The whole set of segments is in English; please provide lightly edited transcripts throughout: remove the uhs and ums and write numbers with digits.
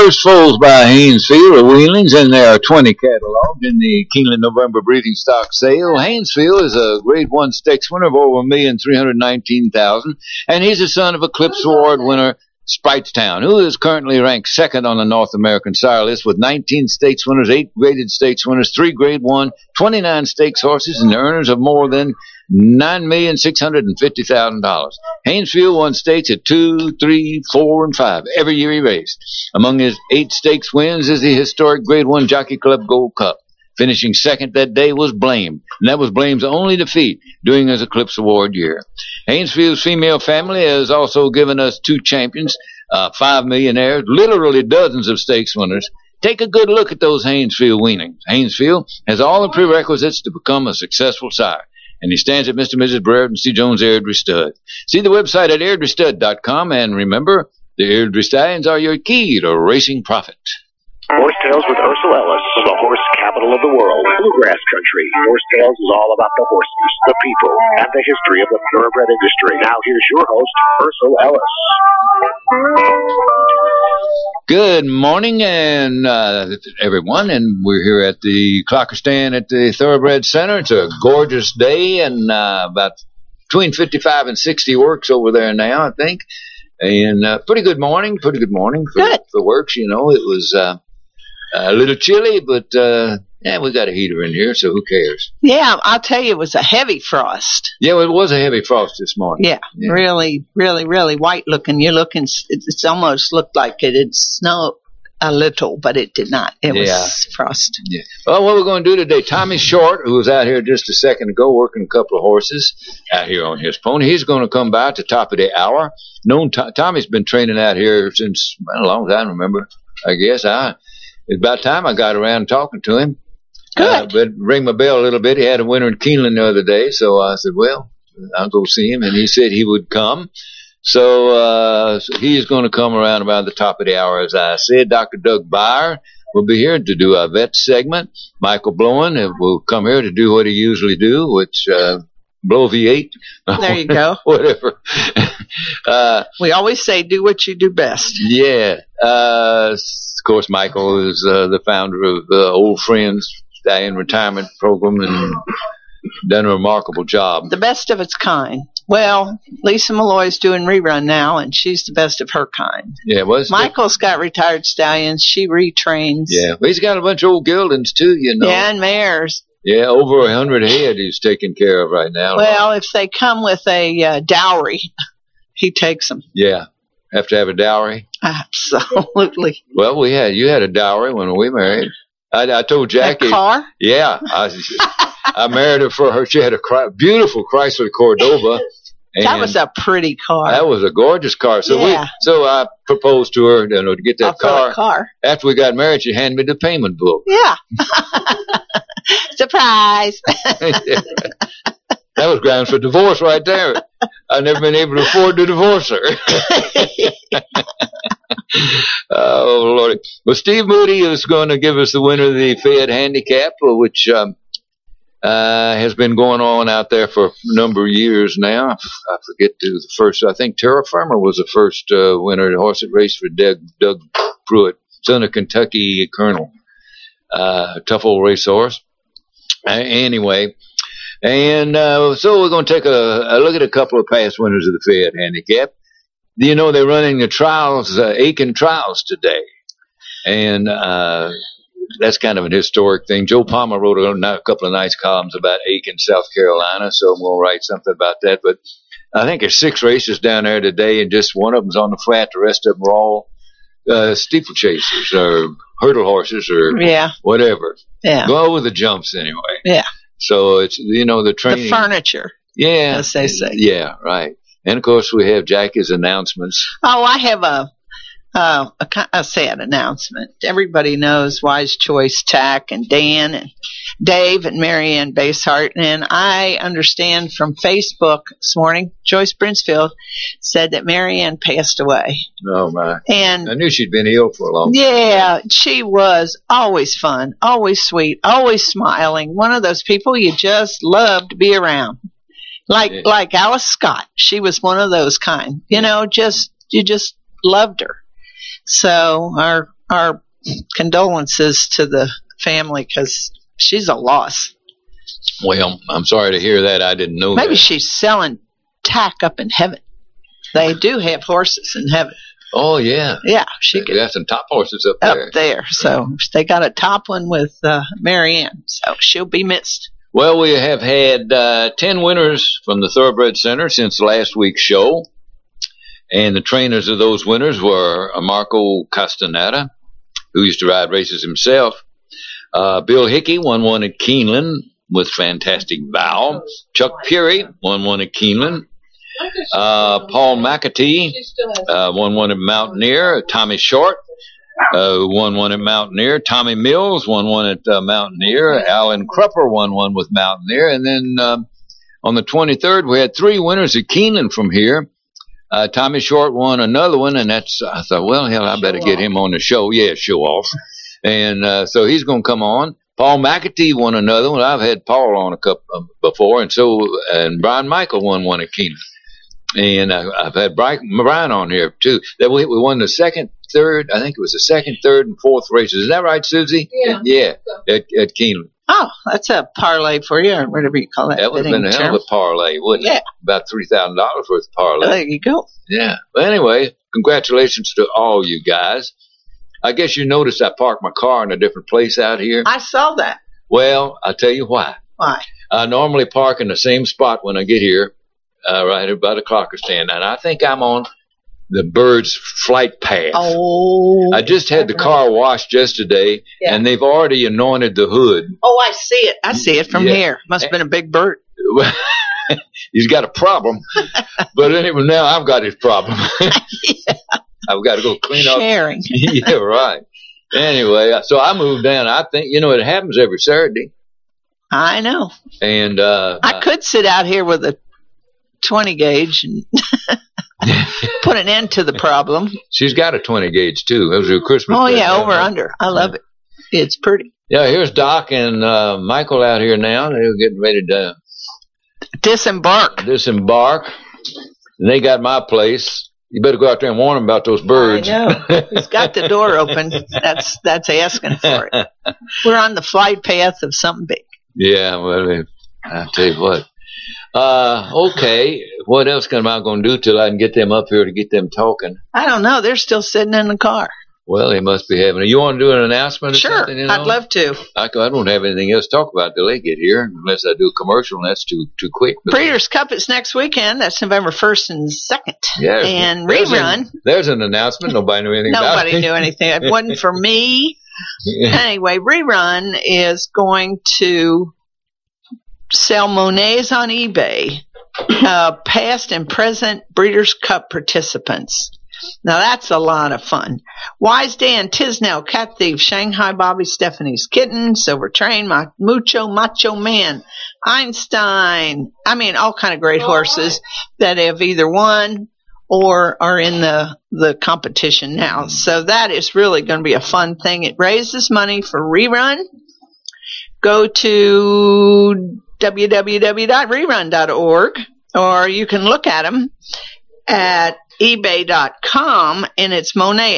First foals by Haynesfield are weanlings, and there are 20 cataloged in the Keeneland November breeding stock sale. Haynesfield is a Grade 1 stakes winner of over 1,319,000, and he's the son of Eclipse Award winner Spitestown, who is currently ranked second on the North American sire list with 19 stakes winners, 8 graded stakes winners, 3 Grade 1, 29 stakes horses, and the earners of more than $9,650,000. Haynesfield won stakes at 2, 3, 4, and 5 every year he raced. Among his 8 stakes wins is the historic Grade 1 Jockey Club Gold Cup. Finishing second that day was Blame, and that was Blame's only defeat during his Eclipse Award year. Haynesfield's female family has also given us 2 champions, 5 millionaires, literally dozens of stakes winners. Take a good look at those Haynesfield weanings. Haynesfield has all the prerequisites to become a successful sire, and he stands at Mr. and Mrs. Brereton C. Jones Airdrie Stud. See the website at airdriestud.com, and remember, the Airdrie Stallions are your key to racing profit. Horse Tales with Ursel Ellis, the horse capital of the world, bluegrass country. Horse Tales is all about the horses, the people, and the history of the thoroughbred industry. Now here's your host, Ursel Ellis. Good morning, and everyone, and we're here at the Clocker Stand at the Thoroughbred Center. It's a gorgeous day, and about between 55 and 60 works over there now, I think. And pretty good morning for works. You know, it was a little chilly, but yeah, we got a heater in here, so who cares? Yeah, I'll tell you, it was a heavy frost. Yeah, well, it was a heavy frost this morning. Yeah. Really, really, really white looking. It's almost looked like it had snowed a little, but it did not. It was frost. Yeah. Well, what we're going to do today, Tommy Short, who was out here just a second ago working a couple of horses out here on his pony, he's going to come by at the top of the hour. Tommy's been training out here since a long time, remember, I guess. It's about time I got around talking to him. Good. But ring my bell a little bit. He had a winner in Keeneland the other day, so I said, well, I'll go see him. And he said he would come. So he's going to come around about the top of the hour, as I said. Dr. Doug Byer will be here to do our vet segment. Michael Blowen will come here to do what he usually do, which blow V8. There you go. Whatever. We always say do what you do best. Yeah. Of course, Michael is the founder of Old Friends Stallion Retirement Program and done a remarkable job. The best of its kind. Well, Lisa Malloy's doing rerun now, and she's the best of her kind. Yeah, well, Michael's got retired stallions. She retrains. Yeah, well, he's got a bunch of old geldings, too, you know. Yeah, and mares. Yeah, over 100 head he's taking care of right now. Well, if they come with a dowry, he takes them. Yeah, have to have a dowry? Absolutely. Well, you had a dowry when we married. I told Jackie. A car? Yeah, I married her for her. She had a beautiful Chrysler Cordoba. That was a pretty car. That was a gorgeous car. So so I proposed to her, to get that car. After we got married, she handed me the payment book. Yeah. Surprise. That was grounds for divorce right there. I've never been able to afford to divorce her. Oh, Lordy. Well, Steve Moody is going to give us the winner of the Fed Handicap, which has been going on out there for a number of years now. I forget the first. I think Terra Firma was the first winner, the horse that raced for Doug Pruitt, son of Kentucky Colonel. Tough old racehorse. Anyway, and so we're going to take a look at a couple of past winners of the Fed Handicap. You know, they're running the trials, Aiken Trials today. And that's kind of an historic thing. Joe Palmer wrote a couple of nice columns about Aiken, South Carolina, so I'm going to write something about that. But I think there's 6 races down there today, and just one of them's on the flat. The rest of them are all steeplechasers or hurdle horses or whatever. Yeah. Go with the jumps anyway. Yeah. So it's, the training. The furniture. Yeah. As they say. Yeah, right. And, of course, we have Jackie's announcements. Oh, I have a sad announcement. Everybody knows Wise Choice Tack and Dan and Dave and Marianne Basehart. And I understand from Facebook this morning, Joyce Brinsfield said that Marianne passed away. Oh, my. And I knew she'd been ill for a long time. Yeah, she was always fun, always sweet, always smiling. One of those people you just love to be around. Like Alice Scott. She was one of those kind. You just loved her. So our condolences to the family because she's a loss. Well, I'm sorry to hear that. I didn't know Maybe that. she's selling tack up in heaven. They do have horses in heaven. Oh, yeah. Yeah, she They got some top horses up there. up there. So they got a top one with Marianne. So she'll be missed. Well, we have had 10 winners from the Thoroughbred Center since last week's show. And the trainers of those winners were Marco Castaneda, who used to ride races himself. Bill Hickey won one at Keeneland with Fantastic Val. Chuck Peary won one at Keeneland. Paul McAtee won one at Mountaineer. Tommy Short won one at Mountaineer. Tommy Mills won one at Mountaineer. Alan Crupper won one with Mountaineer. And then on the 23rd, we had 3 winners at Keeneland from here. Tommy Short won another one, and I thought, well, hell, I better get him on the show. Yeah, show off. And so he's going to come on. Paul McAtee won another one. I've had Paul on a couple before, and Brian Michael won one at Keeneland. And I've had Brian on here, too. That we won the second, third, I think it was the second, third, and fourth races. Is that right, Susie? Yeah, at Keeneland. Oh, that's a parlay for you, or whatever you call that. That would have been a hell of a parlay, wouldn't it? About $3,000 worth of parlay. There you go. Yeah. Well, anyway, congratulations to all you guys. I guess you noticed I parked my car in a different place out here. I saw that. Well, I'll tell you why. Why? I normally park in the same spot when I get here, right about the clocker stand, and I think I'm on the bird's flight path. Oh. I just had the car washed yesterday, and they've already anointed the hood. Oh, I see it. I see it from here. Must have been a big bird. He's got a problem. But anyway, now I've got his problem. I've got to go clean up. Sharing. Yeah, right. Anyway, so I moved down. I think, it happens every Saturday. I know. And I could sit out here with a 20 gauge and put an end to the problem. She's got a 20 gauge too. That was her Christmas. Oh yeah, over under. I love it. It's pretty. Yeah, here's Doc and Michael out here now. They're getting ready to disembark. And they got my place. You better go out there and warn them about those birds. I know. He's got the door open. That's asking for it. We're on the flight path of something big. Yeah, well, I'll tell you what. Okay, what else am I going to do till I can get them up here to get them talking? I don't know. They're still sitting in the car. Well, they must be having it. You want to do an announcement or something? Sure, I'd love to. I don't have anything else to talk about till they get here, unless I do a commercial, and that's too quick. Breeders' Cup is next weekend. That's November 1st and 2nd. Yeah, and rerun. There's an announcement. Nobody knew anything about it. Nobody knew anything. It wasn't for me. Anyway, rerun is going to sell Monets on eBay, past and present Breeders' Cup participants. Now that's a lot of fun. Wise Dan, Tisnell, Cat Thief, Shanghai Bobby, Stephanie's Kitten, Silver Train, Macho Man, Einstein. I mean, all kind of great horses that have either won or are in the competition now. So that is really going to be a fun thing. It raises money for rerun. Go to www.rerun.org, or you can look at them at ebay.com, and it's Moneigh,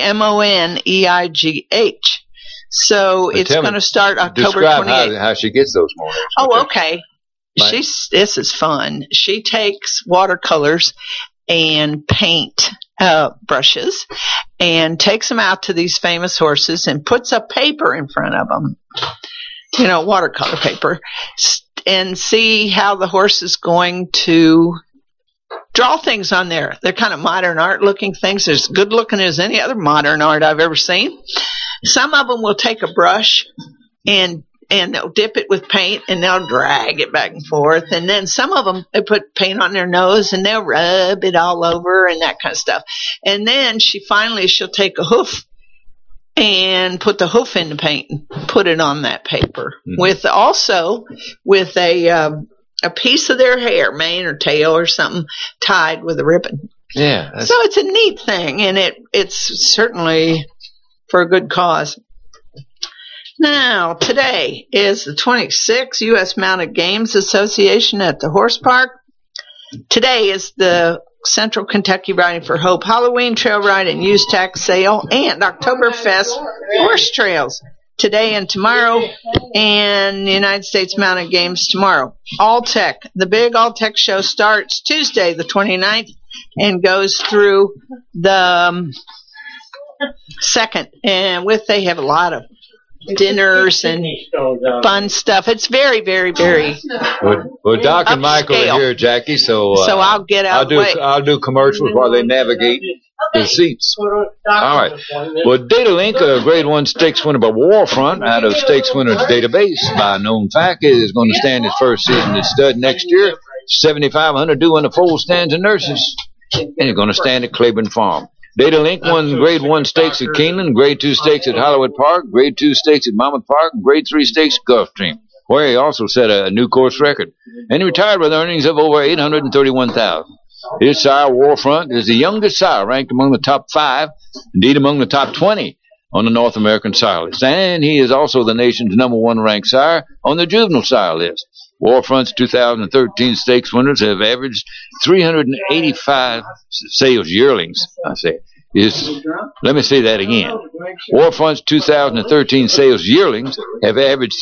Moneigh. So it's going to start October 28th. Describe how she gets those Monets. Oh, okay. This is fun. She takes watercolors and paint brushes and takes them out to these famous horses and puts a paper in front of them, watercolor paper, and see how the horse is going to draw things on there. They're kind of modern art looking things. They're as good looking as any other modern art I've ever seen. Some of them will take a brush and they'll dip it with paint and they'll drag it back and forth. And then some of them, they put paint on their nose and they'll rub it all over and that kind of stuff. And then she'll take a hoof and put the hoof in the paint and put it on that paper with a piece of their hair, mane or tail or something, tied with a ribbon. Yeah. So it's a neat thing, and it's certainly for a good cause. Now, today is the 26th U.S. Mounted Games Association at the Horse Park. Today is the Central Kentucky Riding for Hope Halloween Trail Ride and Used Tax Sale, and Oktoberfest Horse Trails today and tomorrow, and the United States Mounted Games tomorrow. All-Tech. The big All-Tech show starts Tuesday the 29th and goes through the 2nd. And they have a lot of dinners and fun stuff. It's very, very, very Well, Doc and Michael are here, Jackie, so I'll get out of the way. I'll do commercials while they navigate the seats. All right. Well, Datalink, a Grade 1 stakes winner by Warfront out of Stakes Winners Database by known fact, is going to stand his first season at stud next year. 7,500 doing the full stands and nurses. And he's going to stand at Claiborne Farm. Datalink won Grade 1 stakes at Keeneland, Grade 2 stakes at Hollywood Park, Grade 2 stakes at Monmouth Park, and Grade 3 stakes at Gulfstream, where he also set a new course record. And he retired with earnings of over $831,000. His sire, Warfront, is the youngest sire ranked among the top 5, indeed among the top 20 on the North American sire list. And he is also the nation's number 1 ranked sire on the juvenile sire list. Warfront's 2013 stakes winners have averaged 385 sales yearlings. Let me say that again. Warfront's 2013 sales yearlings have averaged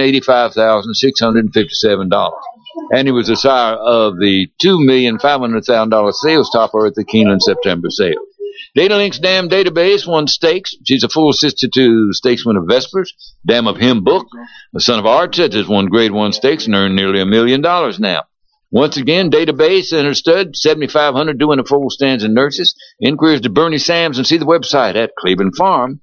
$385,657. And he was the sire of the $2,500,000 sales topper at the Keeneland September sale. Datalink's Dam Database won stakes. She's a full sister to stakes winner Vespers. Dam of Him Book, the son of Archet, has won Grade 1 stakes and earned nearly $1 million now. Once again, Database and her stud, 7,500 doing the full stands and nurses. Inquiries to Bernie Sams and see the website at ClevelandFarm.com.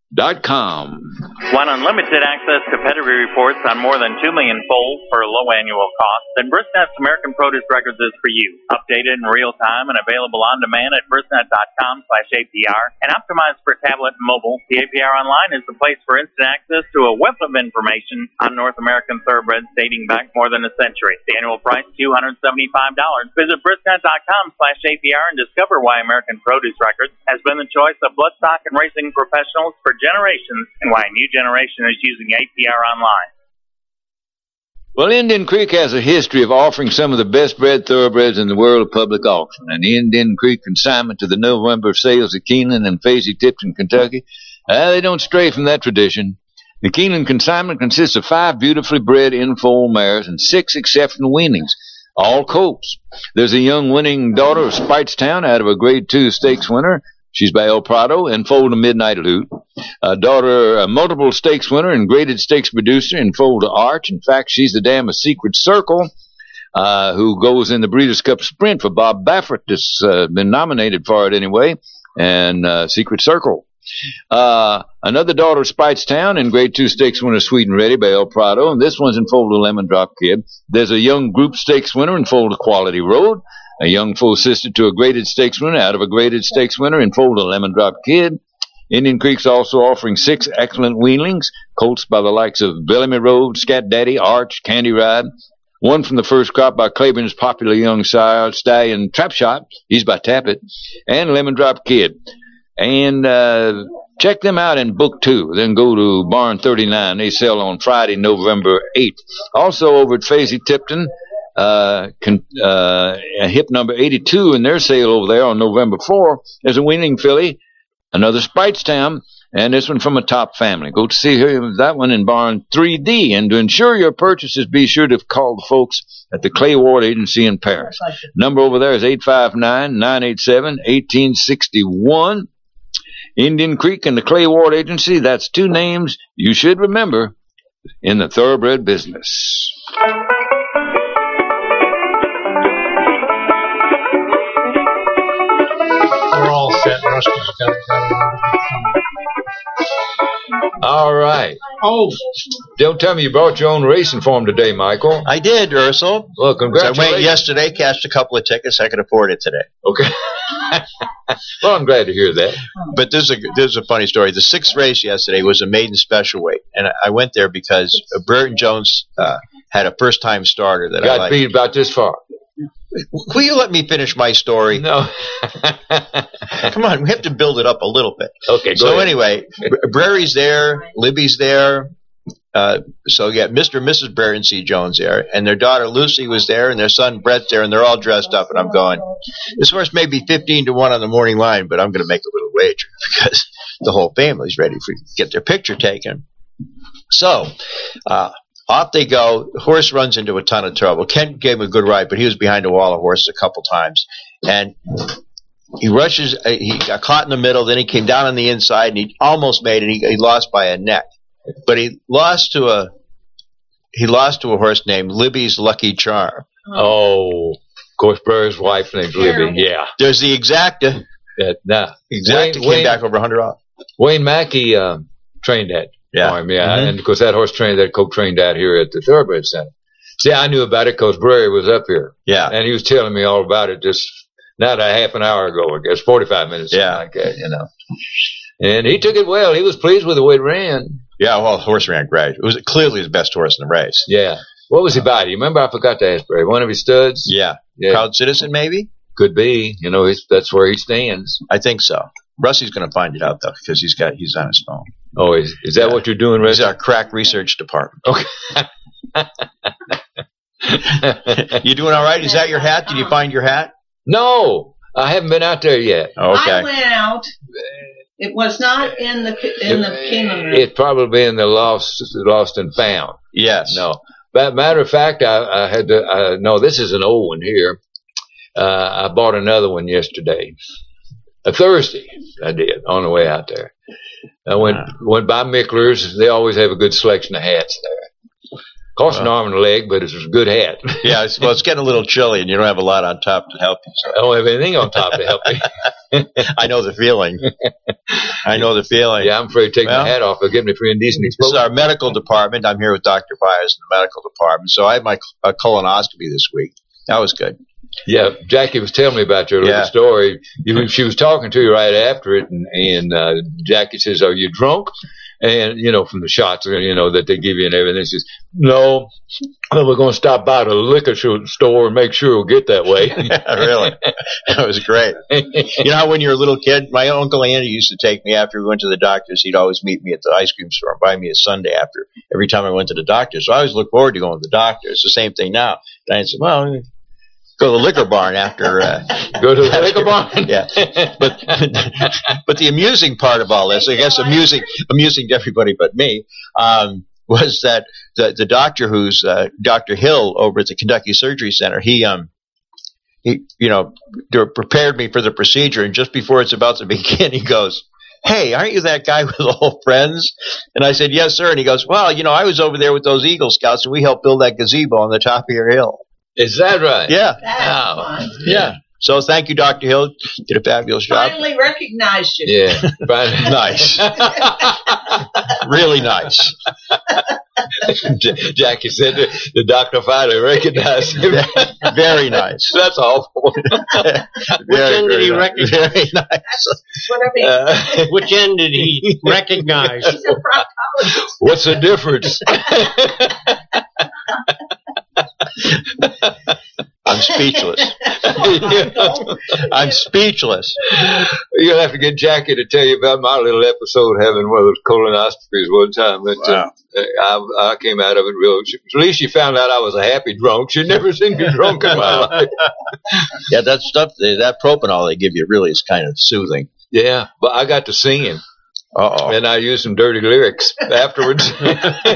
Want unlimited access to pedigree reports on more than 2 million foals for a low annual cost? Then Brisnet's American Produce Records is for you. Updated in real time and available on demand at brisnet.com/APR and optimized for tablet and mobile. The APR Online is the place for instant access to a wealth of information on North American thoroughbreds dating back more than a century. The annual price, $275. Visit brisnet.com/APR and discover why American Produce Records has been the choice of bloodstock and racing professionals for generations and why a new generation is using APR Online. Well, Indian Creek has a history of offering some of the best bred thoroughbreds in the world of public auction. And the Indian Creek consignment to the November sales at Keeneland and Fayetteville, Kentucky, they don't stray from that tradition. The Keeneland consignment consists of 5 beautifully bred in-foal mares and 6 exceptional weanlings, all colts. There's a young winning daughter of Spitestown out of a Grade 2 stakes winner. She's by El Prado and foaled to Midnight Loot. A multiple stakes winner and graded stakes producer and foaled to Arch. In fact, she's the dam of Secret Circle, who goes in the Breeders' Cup Sprint for Bob Baffert. This been nominated for it anyway. And Secret Circle. Another daughter of Spitestown and Grade 2 stakes winner Sweet and Ready by El Prado. And this one's in foal to Lemon Drop Kid. There's a young group stakes winner in foal to Quality Road. A young full sister to a graded stakes winner out of a graded stakes winner in foal to Lemon Drop Kid. Indian Creek's also offering 6 excellent weanlings, colts by the likes of Bellamy Road, Scat Daddy, Arch, Candy Ride. One from the first crop by Claiborne's popular young sire, Stallion Trap Shot. He's by Tappet. And Lemon Drop Kid. And check them out in Book 2. Then go to Barn 39. They sell on Friday, November 8th. Also over at Fayetteville, hip number 82 in their sale over there on November 4. There's a weaning filly, another Spitestown, and this one from a top family. Go to see that one in Barn 3D. And to ensure your purchases, be sure to call the folks at the Clay Ward Agency in Paris. Number over there is 859-987-1861. Indian Creek and the Clay Ward Agency, that's 2 names you should remember in the thoroughbred business. All set. Rusty's got it. All right. Oh, Don't tell me you brought your own racing form today, Michael. I did, Ursel. Well, congratulations. I went yesterday, cashed a couple of tickets. I could afford it today. Okay. Well, I'm glad to hear that. But this is a funny story. The 6th race yesterday was a maiden special weight, and I went there because Burton Jones had a first-time starter that I liked. Got beat about this far. Will you let me finish my story? No. Come on, we have to build it up a little bit. Okay, go So ahead. anyway, Brary's there, Libby's there, So you got Mr. and Mrs. Barrett C. Jones there, and their daughter Lucy was there, and their son Brett's there, and they're all dressed up. And I'm going, this horse may be 15-1 on the morning line, but I'm going to make a little wager because the whole family's ready to get their picture taken. So off they go. The horse runs into a ton of trouble. Ken gave him a good ride, but he was behind a wall of horses a couple times, and he rushes. He got caught in the middle. Then he came down on the inside, and he almost made it. He lost by a neck, but he lost to a horse named Libby's Lucky Charm. Oh, of course, Burr's wife named Libby. Yeah, there's the Exacta. Exacta came back over $100. Wayne Mackey trained that for him. Yeah, and of course that horse co-trained out here at the Thoroughbred Center. See, I knew about it because Bray was up here. Yeah, and he was telling me all about it just not a half an hour ago, I guess, 45 minutes, something like that, And he took it well. He was pleased with the way it ran. Yeah, well, the horse ran great. It was clearly his best horse in the race. Yeah. What was he by? Do you remember? I forgot to ask Bray. One of his studs? Yeah. Proud Citizen, maybe? Could be. That's where he stands. I think so. Rusty's going to find it out, though, because he's on his phone. Oh, is that what you're doing, Rusty? He's our crack research department. Okay. You doing all right? Is that your hat? Did you find your hat? No, I haven't been out there yet. Okay. I went out. It was not in the Keeneland room. It probably in the lost and found. Yes. No. But matter of fact, I had to. No, this is an old one here. I bought another one yesterday. A Thursday, I did on the way out there. I went by Mickler's. They always have a good selection of hats there. Cost an arm and a leg, but it's a good hat. Yeah, it's getting a little chilly, and you don't have a lot on top to help you. So. I don't have anything on top to help me. I know the feeling. Yeah, I'm afraid to take my hat off. They'll give me free indecent exposure. This is our medical department. I'm here with Dr. Byers in the medical department. So I had my colonoscopy this week. That was good. Yeah, Jackie was telling me about your little story. She was talking to you right after it, and Jackie says, "Are you drunk?" And, from the shots, that they give you and everything. She says, "No, we're going to stop by the liquor store and make sure we'll get that way." Really? That was great. How when you're a little kid, my Uncle Andy used to take me after we went to the doctor's. He'd always meet me at the ice cream store and buy me a sundae after every time I went to the doctor's. So I always look forward to going to the doctor. It's the same thing now. Diane said, "Well, go to the liquor barn after." Go to the liquor barn? Yeah. But the amusing part of all this, I guess amusing to everybody but me, was that the doctor who's Dr. Hill over at the Kentucky Surgery Center, he prepared me for the procedure, and just before it's about to begin, he goes, "Hey, aren't you that guy with all friends?" And I said, "Yes, sir." And he goes, "Well, I was over there with those Eagle Scouts, and we helped build that gazebo on the top of your hill." Is that right? Yeah. That's fun. Yeah. So thank you, Dr. Hill. Did a fabulous job. Finally recognized you. Yeah. Nice. Really nice. Jackie said the doctor finally recognized him. Very nice. That's awful. Which end did he recognize? Very nice. What I mean. Which end did he recognize? He's a proctologist. What's the difference? I'm speechless. I'm speechless. You're gonna have to get Jackie to tell you about my little episode having one of those colonoscopies one time. But, wow. I came out of it real. At least she found out I was a happy drunk. She'd never seen me drunk in my life. Yeah, that stuff, that propanol they give you really is kind of soothing. Yeah, but I got to singing. Uh-oh. And I used some dirty lyrics afterwards. Never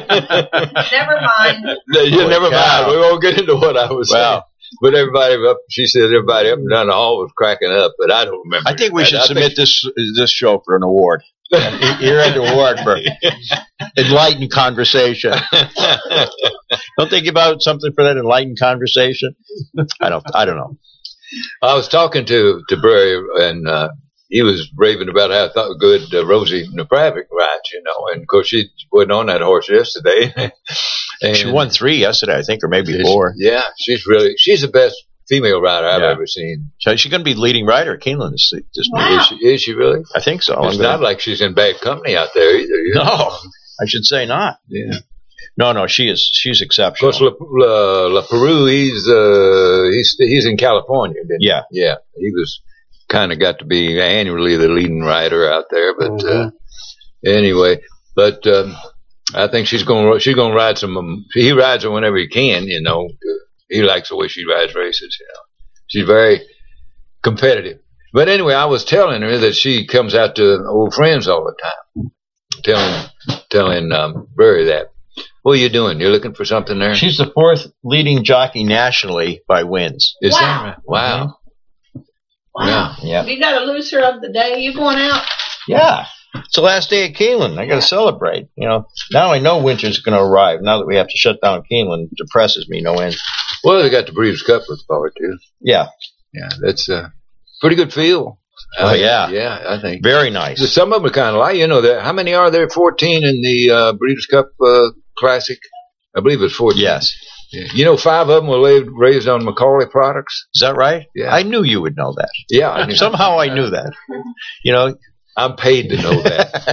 mind. Never mind. We won't get into what I was saying. But she said everybody up and down the hall was cracking up, but I don't remember. I think we should submit this show for an award. You're an award for enlightened conversation. Don't they give out something for that enlightened conversation? I don't know. I was talking to Bray, and he was raving about how good Rosie Napravik rides, and of course she wasn't on that horse yesterday. And she won 3 yesterday, I think, or maybe 4. Yeah, she's the best female rider I've ever seen. So she's going to be the leading rider at Keeneland this Wow. Is she really? I think so. It's not like she's in bad company out there either. No, I should say not. Yeah. No, she's exceptional. Of course, La Peru, he's in California, didn't he? Yeah. Yeah. He was kind of got to be annually the leading rider out there, but anyway, but I think she's gonna ride some. He rides her whenever he can. You know, he likes the way she rides races. You know, she's very competitive. But anyway, I was telling her that she comes out to old friends all the time. Telling Barry that. What are you doing? You're looking for something there? She's the 4th leading jockey nationally by wins. Is that right? Wow. Wow. Yeah. You got a loser of the day. You going out? Yeah. It's the last day at Keeneland. I got to celebrate. You know, now I know winter's going to arrive. Now that we have to shut down Keeneland, it depresses me no end. Well, they got the Breeders' Cup with power too. Yeah. Yeah, that's a pretty good feel. Yeah. Yeah, I think. Very nice. Some of them are kind of like, you know, how many are there? 14 in the Breeders' Cup Classic? I believe it's 14. Yes. Yeah. You know, 5 of them were raised on Macaulay products. Is that right? Yeah. I knew you would know that. Yeah. I knew Somehow I knew that. You know, I'm paid to know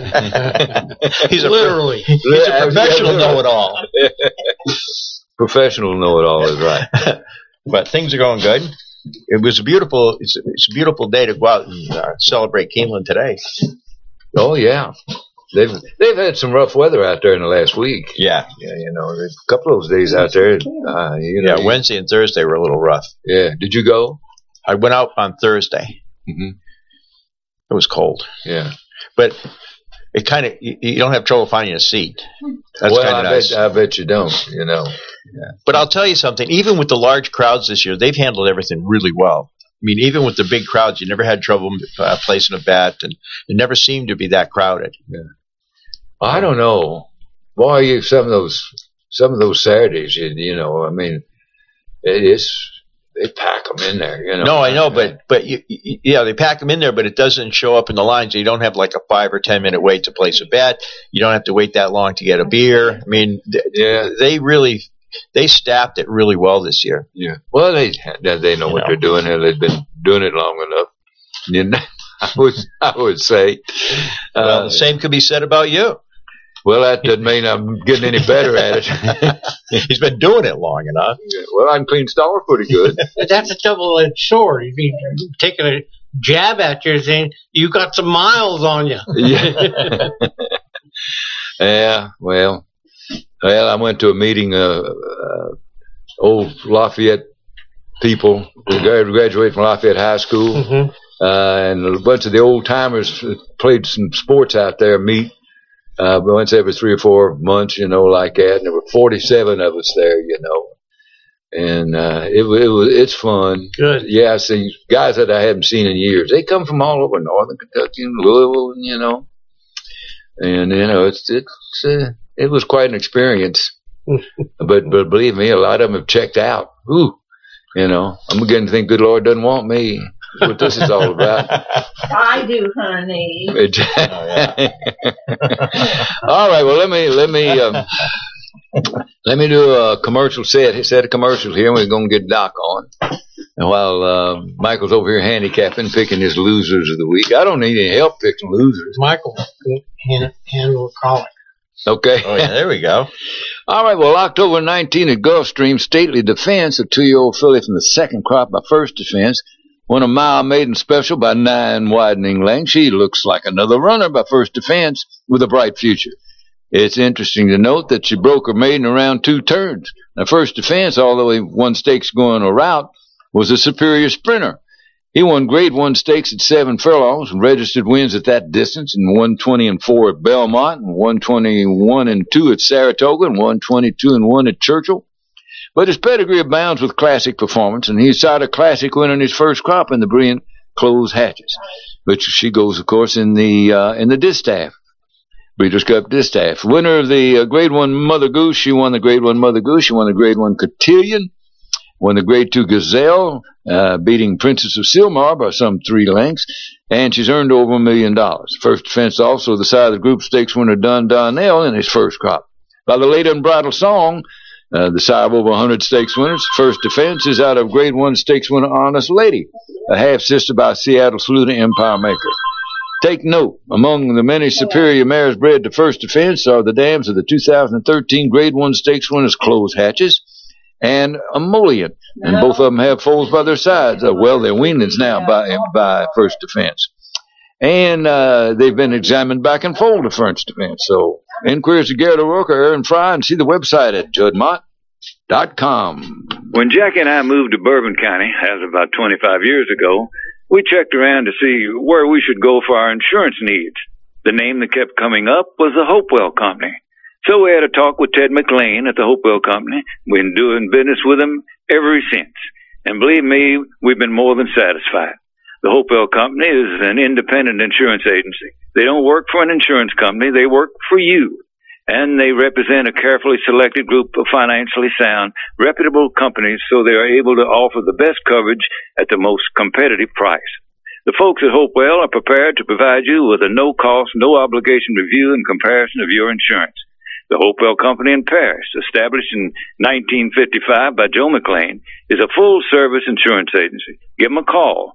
that. he's Literally. He's a professional know-it-all. Professional know-it-all is right. But things are going good. It's a beautiful day to go out and celebrate Keeneland today. Oh yeah, they've had some rough weather out there in the last week. Yeah, you know, a couple of those days out there. Wednesday and Thursday were a little rough. Yeah, did you go? I went out on Thursday. Mm-hmm. It was cold. Yeah, but it kind of you don't have trouble finding a seat. That's kind of nice. I bet you don't. You know. Yeah. But I'll tell you something. Even with the large crowds this year, they've handled everything really well. I mean, even with the big crowds, you never had trouble placing a bet, and it never seemed to be that crowded. Yeah. I don't know. Boy, some of those Saturdays, you know, I mean, they pack them in there. You know. No, I know, but they pack them in there, but it doesn't show up in the lines. You don't have like a 5 or 10 minute wait to place a bet. You don't have to wait that long to get a beer. I mean, they staffed it really well this year. Yeah. Well, they know what they're doing. They've been doing it long enough. You know, I would say. Well, the same could be said about you. Well, that doesn't mean I'm getting any better at it. He's been doing it long enough. Yeah, well, I can clean stalls pretty good. That's a double-edged sword. If you're taking a jab at you, saying you got some miles on you. Yeah. Yeah. Well, I went to a meeting. Old Lafayette people who graduated from Lafayette High School, Mm-hmm. And a bunch of the old timers played some sports out there. Meet. Once every 3 or 4 months, you know, like that. And there were 47 of us there, you know. And it's fun. Good. Yeah, I see guys that I haven't seen in years. They come from all over northern Kentucky and Louisville, you know. And you know, it was quite an experience. but believe me, a lot of them have checked out. Ooh, you know, I'm beginning to think, good Lord doesn't want me. That's what this is all about. I do, honey. Oh, yeah. All right. Well, let me do a commercial set of commercials here, and we're going to get Doc on. And while Michael's over here handicapping, picking his losers of the week. I don't need any help picking losers. Michael can handle a colic. Okay. Oh, yeah, there we go. All right. Well, October 19 at Gulfstream, Stately Defense, a 2-year-old filly from the second crop by First Defense, won a mile maiden special by 9 widening lengths. She looks like another runner by First Defense with a bright future. It's interesting to note that she broke her maiden around 2 turns. Now, First Defense, although he won stakes going a route, was a superior sprinter. He won Grade 1 stakes at 7 furlongs and registered wins at that distance in 120-4 at Belmont and 121-2 at Saratoga and 122-1 at Churchill. But his pedigree abounds with classic performance, and he saw a classic win in his first crop in the brilliant Closed Hatches, which she goes, of course, in the Distaff, Breeders' Cup Distaff. Winner of the Grade 1 Mother Goose, she won the Grade 1 Mother Goose, she won the Grade 1 Cotillion, won the Grade 2 Gazelle, beating Princess of Silmar by some 3 lengths, and she's earned over $1 million. First Defense also the side of the Group Stakes winner Don Donnell in his first crop. By the late Unbridled Song, the side of over 100 stakes winners, First Defense is out of Grade 1 stakes winner Honest Lady, a half-sister by Seattle Saluda Empire Maker. Take note, among the many superior mares bred to First Defense are the dams of the 2013 Grade 1 stakes winners Closed Hatches and Emollient, and both of them have foals by their sides. Well, they're weanlings now by First Defense. And they've been examined back and forth, for instance. So inquiries to Garrett O'Rourke or Aaron Fry, and see the website at juddmott.com. When Jackie and I moved to Bourbon County, as about 25 years ago, we checked around to see where we should go for our insurance needs. The name that kept coming up was the Hopewell Company. So we had a talk with Ted McLean at the Hopewell Company. We've been doing business with them ever since. And believe me, we've been more than satisfied. The Hopewell Company is an independent insurance agency. They don't work for an insurance company. They work for you. And they represent a carefully selected group of financially sound, reputable companies, so they are able to offer the best coverage at the most competitive price. The folks at Hopewell are prepared to provide you with a no-cost, no-obligation review and comparison of your insurance. The Hopewell Company in Paris, established in 1955 by Joe McLean, is a full-service insurance agency. Give them a call,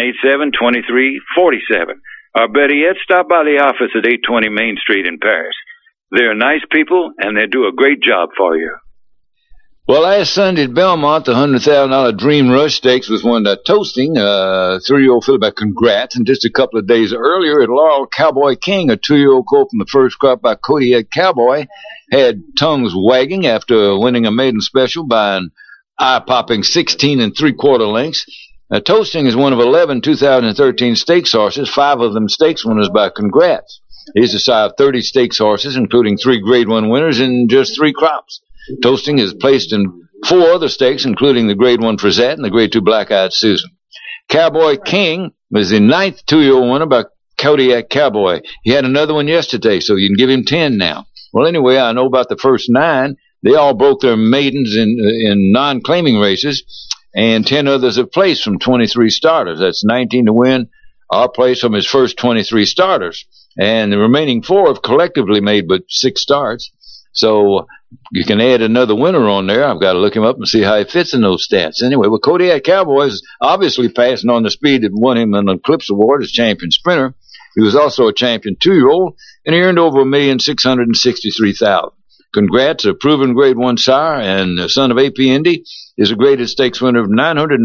987-2347. Or better yet, stop by the office at 820 Main Street in Paris. They're nice people, and they do a great job for you. Well, last Sunday at Belmont, the $100,000 Dream Rush Stakes was won by Toasting, 3-year-old filly by Congrats, and just a couple of days earlier at Laurel, Cowboy King, a 2-year-old colt from the first crop by Kodiak Cowboy, had tongues wagging after winning a maiden special by an eye-popping 16 3/4 lengths. Toasting is one of 11 2013 stakes horses, 5 of them stakes winners by Congrats. He's the sire of 30 stakes horses, including 3 Grade 1 winners in just 3 crops. Toasting is placed in 4 other stakes, including the Grade 1 Frisette and the Grade 2 Black-Eyed Susan. Cowboy King was the 9th 2-year-old winner by Kodiak Cowboy. He had another one yesterday, so you can give him 10 now. Well, anyway, I know about the first 9. They all broke their maidens in non-claiming races, and 10 others have placed from 23 starters. That's 19 to win, are placed from his first 23 starters. And the remaining 4 have collectively made but 6 starts. So you can add another winner on there. I've got to look him up and see how he fits in those stats. Anyway, well, Kodiak Cowboy is obviously passing on the speed that won him an Eclipse Award as champion sprinter. He was also a champion 2-year-old, and he earned over $1,663,000. Congrats, a proven Grade 1 sire, and the son of A.P. Indy is a graded stakes winner of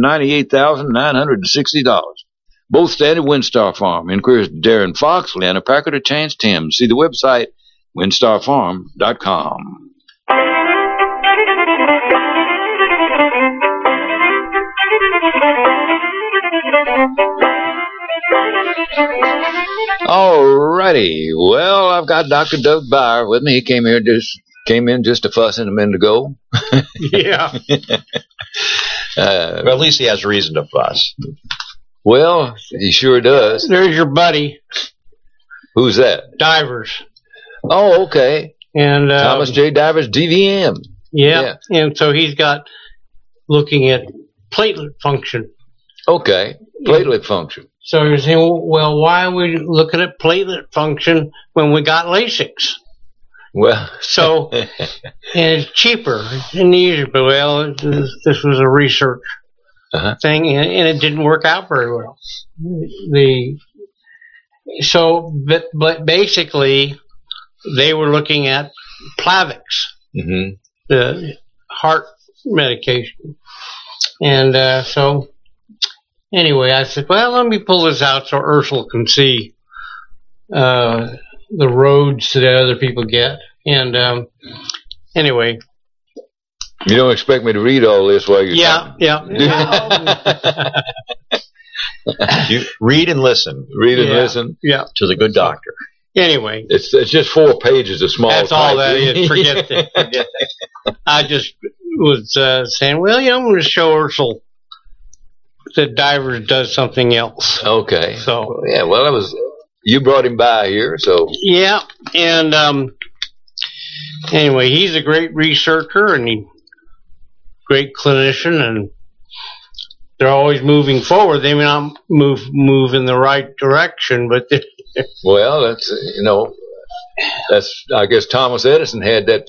$998,960. Both stand at Windstar Farm. Inquiries Darren Fox, Leanna Packard, or Chance Tim. See the website, winstarfarm.com. Alrighty. Well, I've got Dr. Doug Byer with me. He came in just a fussing a minute ago. Yeah. Well, at least he has reason to fuss. Well, he sure does. There's your buddy, Who's that? Divers. Oh, okay. And Thomas J. Divers, DVM. Yeah. And so he's got looking at platelet function. Okay. Platelet function. So you're saying, well, why are we looking at platelet function when we got Lasix? Well, So, and it's cheaper and easier, but well, this was a research thing, and it didn't work out very well. But basically, they were looking at Plavix, the heart medication, and so anyway, I said, well, let me pull this out so Ursula can see the roads that other people get, and anyway. You don't expect me to read all this while you're talking? Yeah. You read and listen. Read and listen? Yeah. To the good doctor. Anyway. It's just 4 pages of small That's type. all that is. Forget that. I just was saying, well, I'm going to show Ursula that Divers does something else. Okay. So. Yeah, well, that was... You brought him by here, so... Yeah, and anyway, he's a great researcher and great clinician, and they're always moving forward. They may not move in the right direction, but... Well, that's I guess Thomas Edison had that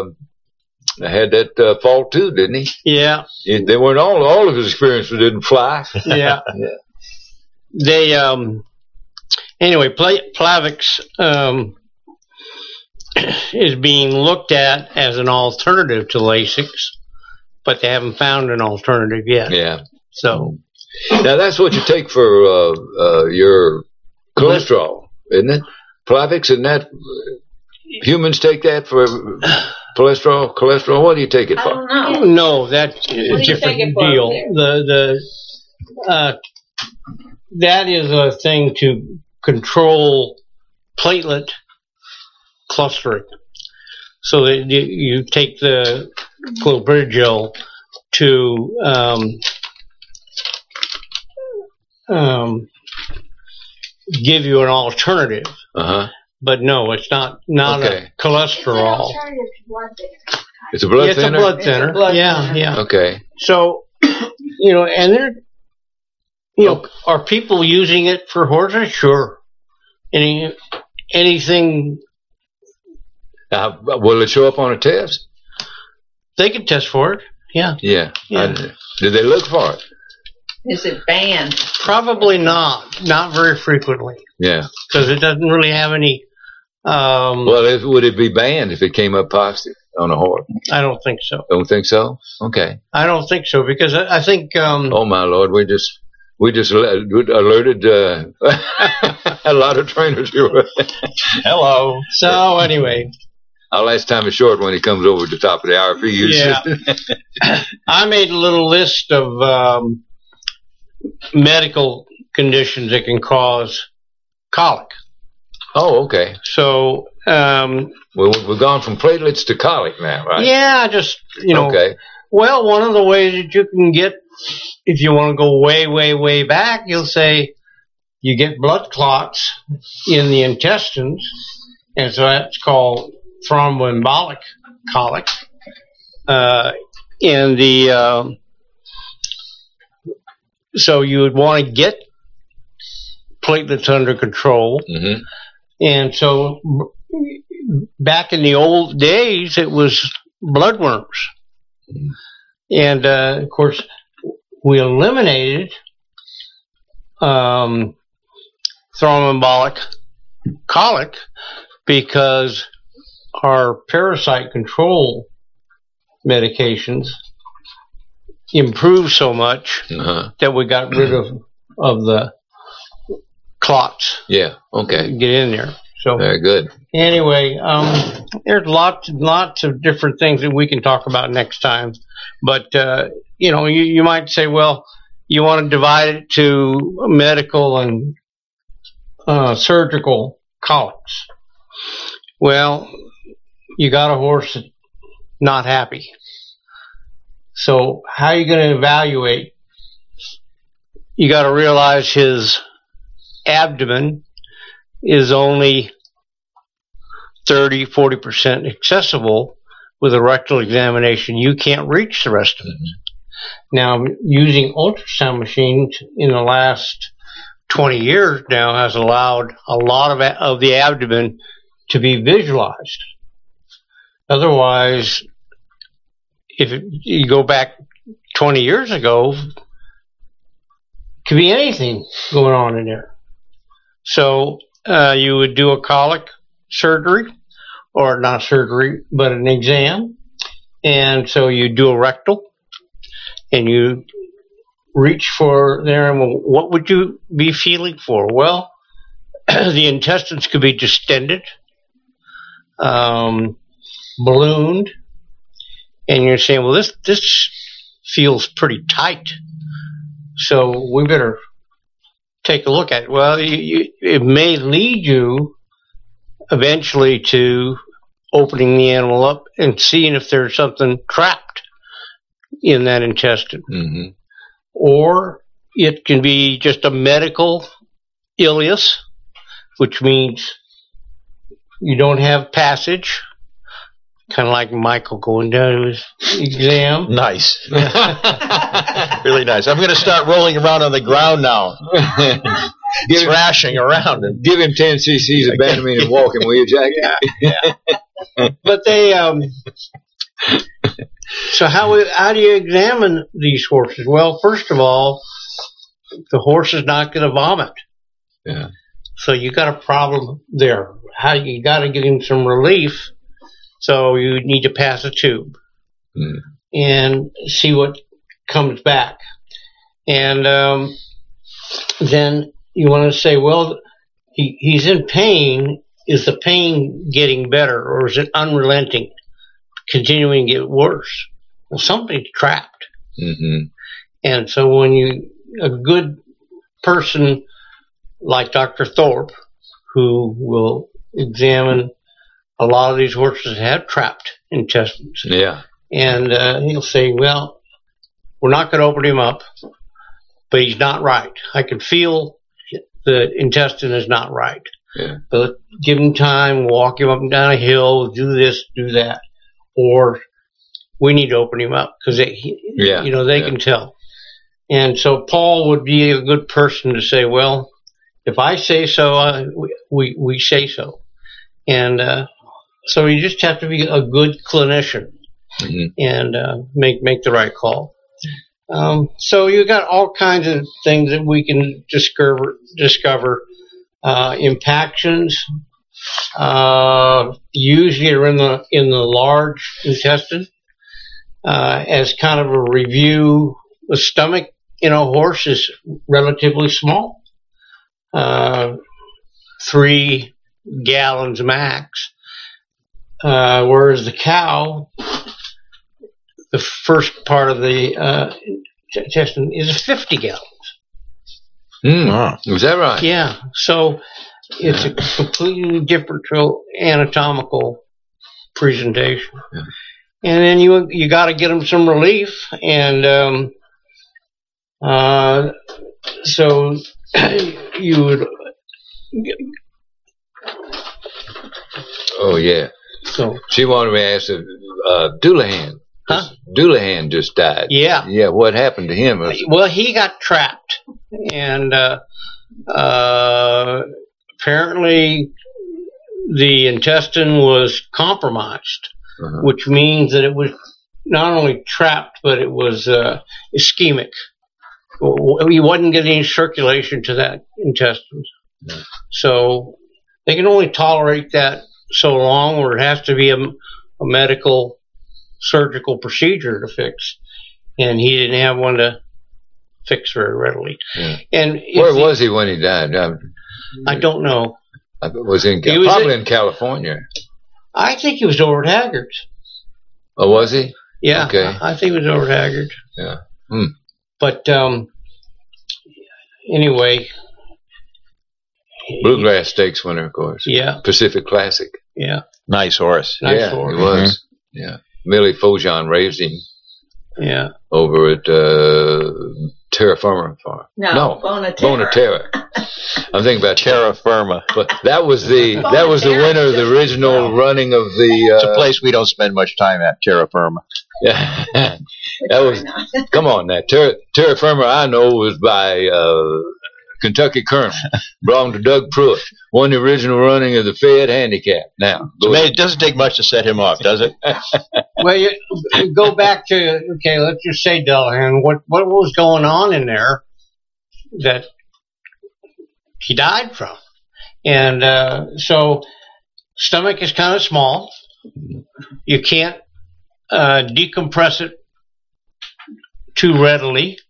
fault too, didn't he? Yeah. They weren't all of his experiences didn't fly. Yeah. They anyway, Plavix is being looked at as an alternative to Lasix, but they haven't found an alternative yet. Yeah. So now that's what you take for your cholesterol, isn't it? Plavix, isn't that? Humans take that for cholesterol. Cholesterol. What do you take it I for? don't know. No, that's a different deal. That is a thing to control platelet clustering. So that you take the clopidogrel to give you an alternative. But no, it's not Okay. a cholesterol. It's a blood It's thinner. a blood thinner. Yeah. Okay. So, and there, are people using it for horses? Sure. Anything Will it show up on a test? they can test for it. Yeah. Yeah. Yeah. Did they look for it? Is it banned? Probably not. Not very frequently. Yeah. Because it doesn't really have any. Well, would it be banned if it came up positive on a horse? I don't think so. Don't think so? Okay. I don't think so because I think. Oh my Lord, we just alerted a lot of trainers here. Hello. So anyway, Our last time is short when he comes over to the top of the hour for you. Yeah. I made a little list of medical conditions that can cause colic. Oh, okay. So, We've gone from platelets to colic now, right? yeah, just, Okay. well, one of the ways that you can get, if you want to go way, way, way back, you'll say you get blood clots in the intestines, and so that's called thromboembolic colic. So you would want to get platelets under control. Mm-hmm. And so back in the old days, it was bloodworms. And, of course, we eliminated thromboembolic colic because our parasite control medications improved so much that we got rid of the clots. Yeah. Okay. Get in there. So Very good. anyway, there's lots of different things that we can talk about next time. But you might say, well, you want to divide it to medical and surgical colics. Well, you got a horse that's not happy. So how are you going to evaluate? You got to realize his abdomen is only 30-40% accessible with a rectal examination. You can't reach the rest of it. Now, using ultrasound machines in the last 20 years now has allowed a lot of the abdomen to be visualized. Otherwise, if you go back 20 years ago, it could be anything going on in there. So you would do a colic surgery, or not surgery, but an exam. And so you do a rectal, and you reach for there, and what would you be feeling for? Well, the intestines could be distended, ballooned, and you're saying, well, this feels pretty tight, so we better take a look at it. Well, it may lead you eventually to opening the animal up and seeing if there's something trapped in that intestine. Mm-hmm. Or it can be just a medical ileus, which means you don't have passage, kind of like Michael going down to his exam. Nice. Really nice. I'm going to start rolling around on the ground now. Thrashing around. And Give him 10 cc's of Banamine and walk him, will you, Jack? Yeah. But they, so how do you examine these horses? Well, first of all, the horse is not going to vomit. Yeah. So you got a problem there. You got to give him some relief. So you need to pass a tube and see what comes back. And then you want to say, well, he's in pain. Is the pain getting better, or is it unrelenting, continuing to get worse? Well, something's trapped. Mm-hmm. And so when a good person like Dr. Thorpe, who will examine a lot of these horses that have trapped intestines. Yeah. And he'll say, well, we're not going to open him up, but he's not right. I can feel the intestine is not right. Yeah. But give him time, walk him up and down a hill, do this, do that. Or we need to open him up because they can tell. And so Paul would be a good person to say, well, if I say so, we say so. And so you just have to be a good clinician and make the right call. So you got all kinds of things that we can discover. Impactions usually are in the large intestine. As kind of a review, the stomach in a horse is relatively small, 3 gallons max, whereas the cow, the first part of the intestine is 50 gallons. Wow. Is that right? Yeah. So it's a completely different anatomical presentation. Yeah. And then you got to get them some relief, and so you would. Oh yeah. So she wanted me to ask if Doulahan. Huh? Doulahan just died. Yeah. Yeah. What happened to him? Well, he got trapped, and apparently the intestine was compromised. Which means that it was not only trapped, but it was ischemic. He wasn't getting any circulation to that intestine. Yeah. So they can only tolerate that so long, or it has to be a medical surgical procedure to fix. And he didn't have one to fix very readily. Yeah. And where was he when he died? I don't know. Was probably in California. I think he was over at Haggard's. Oh, was he? Yeah. Okay. I think he was over at Haggard. Yeah. But anyway. Bluegrass Stakes winner, of course. Yeah. Pacific Classic. Yeah. Nice horse. Nice horse. He was. Mm-hmm. Yeah. Millie Fojan raised him. Yeah. Over at Terra Firma Farm. No, Bonaterra. I'm thinking about Terra Firma. But that was the winner of the original running of the. It's a place we don't spend much time at, Terra Firma. Yeah. That was. Come on, now Terra Firma I know was by Kentucky Colonel, belonged to Doug Pruitt. Won the original running of the Fed Handicap. Now, so it doesn't take much to set him off, does it? Well, you go back to, okay, let's just say Delahan. What was going on in there that he died from? And so stomach is kind of small. You can't decompress it too readily.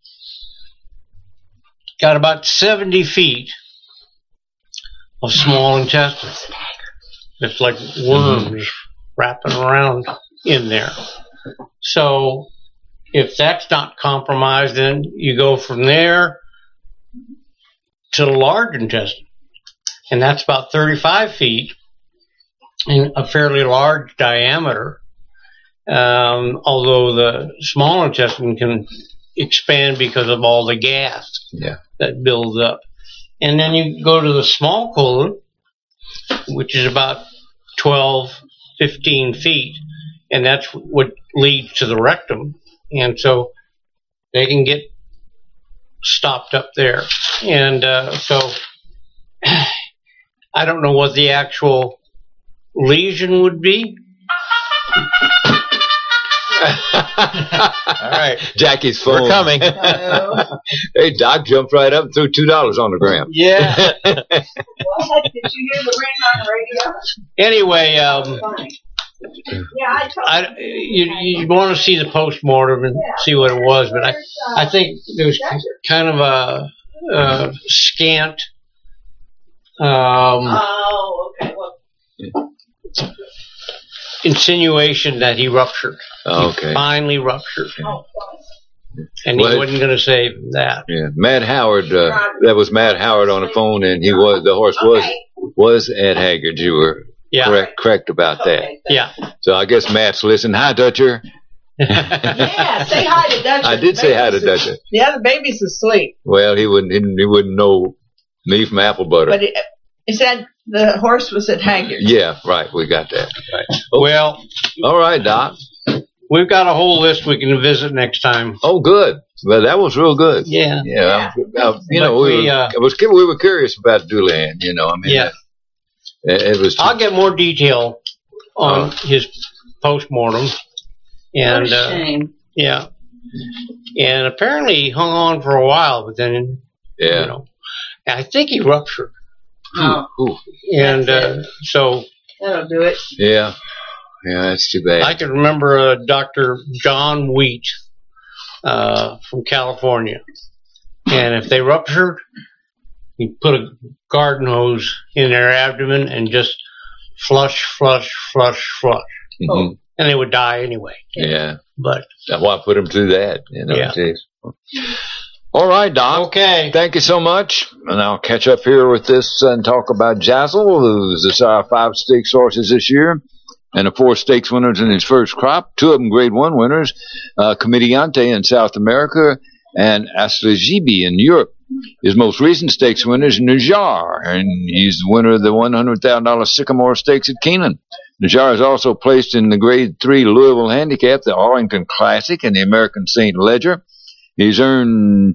Got about 70 feet of small intestine. It's like worms wrapping around in there. So if that's not compromised, then you go from there to the large intestine. And that's about 35 feet in a fairly large diameter. Although the small intestine can expand because of all the gas that builds up. And then you go to the small colon, which is about 12, 15 feet, and that's what leads to the rectum. And so they can get stopped up there. And so I don't know what the actual lesion would be. All right, Jackie's phone. We're coming. Hey, Doc jumped right up and threw $2 on the ground. Yeah. What? Did you hear the ring on the radio? Anyway, Yeah, you want to see the postmortem and see what it was, but I think there was kind of a scant Okay. Well, insinuation that he ruptured. Okay. He finally ruptured. oh, And he wasn't going to say that. Yeah, Matt Howard. That was Matt Howard on the phone, and the horse was Ed Haggard. You were correct about that. Yeah. So I guess Matt's listening. Hi, Dutcher. yeah, say hi to Dutcher. I did say hi to Dutcher. Yeah, the baby's asleep. Well, he wouldn't know me from apple butter. But he said the horse was at Haggard. Yeah, right. We got that. Right. Oh. Well, all right, Doc. We've got a whole list we can visit next time. Oh, good. Well, that was real good. Yeah. Yeah. We were curious about Doulahan. I mean, it was. I'll get more detail on his postmortem. And shame. Yeah. And apparently he hung on for a while, but then I think he ruptured. Oh. And so that'll do it. Yeah. Yeah, that's too bad. I can remember Dr. John Wheat from California. And if they ruptured, he'd put a garden hose in their abdomen and just flush. Mm-hmm. And they would die anyway. Yeah. But why put them through that? Yeah. All right, Doc. Okay. Thank you so much. And I'll catch up here with this and talk about Jazzle, who's our 5 stakes horses this year, and the 4 stakes winners in his first crop. 2 of them Grade 1 winners, Comediante in South America and Astragibi in Europe. His most recent stakes winner is Najar, and he's the winner of the $100,000 Sycamore Stakes at Keeneland. Najar is also placed in the Grade 3 Louisville Handicap, the Arlington Classic, and the American St. Ledger. He's earned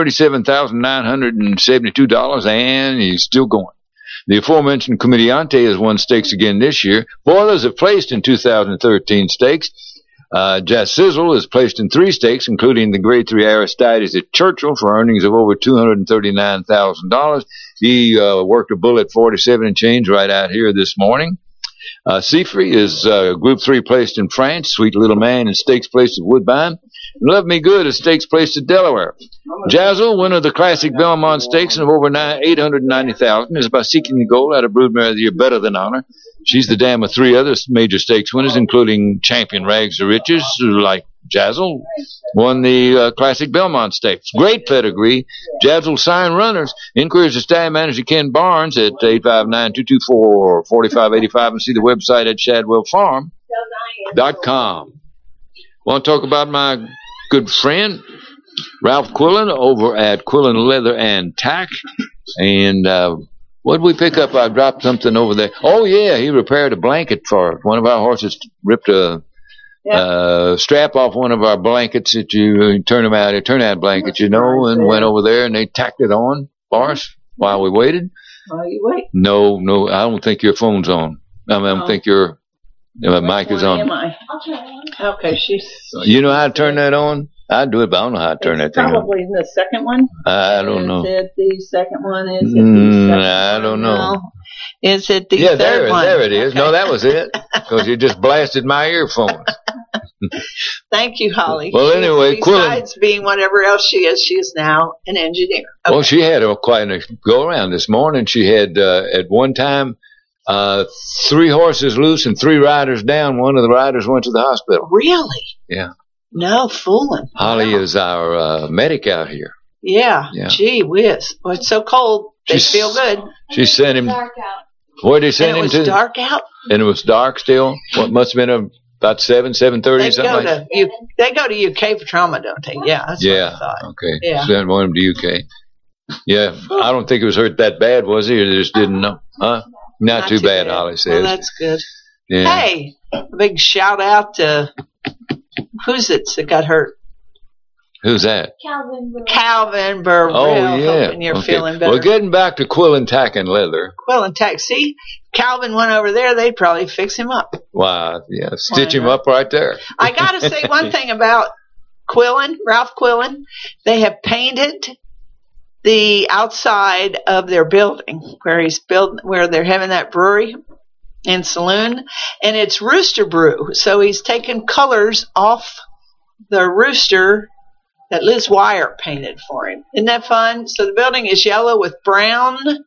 $237,972, and he's still going. The aforementioned Comediante has won stakes again this year. Boilers have placed in 2013 stakes. Jazz Sizzle is placed in 3 stakes, including the Grade 3 Aristides at Churchill for earnings of over $239,000. He worked a bull at 47 and change right out here this morning. Seafree is Group 3 placed in France. Sweet Little Man in stakes placed at Woodbine. And Love Me Good is stakes placed at Delaware. Jazzle, winner of the Classic Belmont Stakes of over $890,000, is by seeking the goal out of Broodmare of the Year Better Than Honor. She's the dam of 3 other major stakes winners, including Champion Rags to Riches, who, like Jazzle, won the Classic Belmont Stakes. Great pedigree. Jazzle sign runners. Inquiries to stallion manager Ken Barnes at 859-224-4585 and see the website at shadwellfarm.com. Want to talk about my good friend Ralph Quillen over at Quillen Leather and Tack. And what did we pick up? I dropped something over there. Oh, yeah, he repaired a blanket for one of our horses. Ripped a strap off one of our blankets that you turn out blankets, and went over there and they tacked it on for us while we waited. While you wait? No, I don't think your phone's on. I don't think your mic is on. Am I? Okay, You know how to turn that on? I do it, but I don't know how to turn that thing on. Probably the second one. I don't know. Is it the second one? Is it the second I don't know. No. Is it the third one? There it is. Okay. No, that was it. Because you just blasted my earphones. Thank you, Holly. Well, anyway, besides being whatever else she is now an engineer. Okay. Well, she had quite a go-around this morning. She had, at one time, 3 horses loose and 3 riders down. One of the riders went to the hospital. Really? Yeah. No fooling. Holly is our medic out here. Yeah. Gee whiz. Well, it's so cold. They feel good. She sent him. Dark out. Where did he send him to? It was dark out? And it was dark still? What must have been about 7:30, something like that? They go to UK for trauma, don't they? Yeah, that's what I thought. Okay. Yeah. Sent one of them to UK. Yeah, I don't think it was hurt that bad, was he? Or they just didn't know? Huh? Not too bad, Holly says. Well, that's good. Yeah. Hey, a big shout out to who's it that got hurt? Who's that? Calvin Burrell. Oh, yeah. Hoping you're feeling better. Well, getting back to Quillen Tack and Leather. Quillen Tack. See, Calvin went over there. They'd probably fix him up. Wow, yeah. Stitch him up right there. I got to say one thing about Quillen, Ralph Quillen. They have painted the outside of their building where they're having that brewery and saloon, and it's Rooster Brew. So he's taken colors off the rooster that Liz Wire painted for him. Isn't that fun? So the building is yellow with brown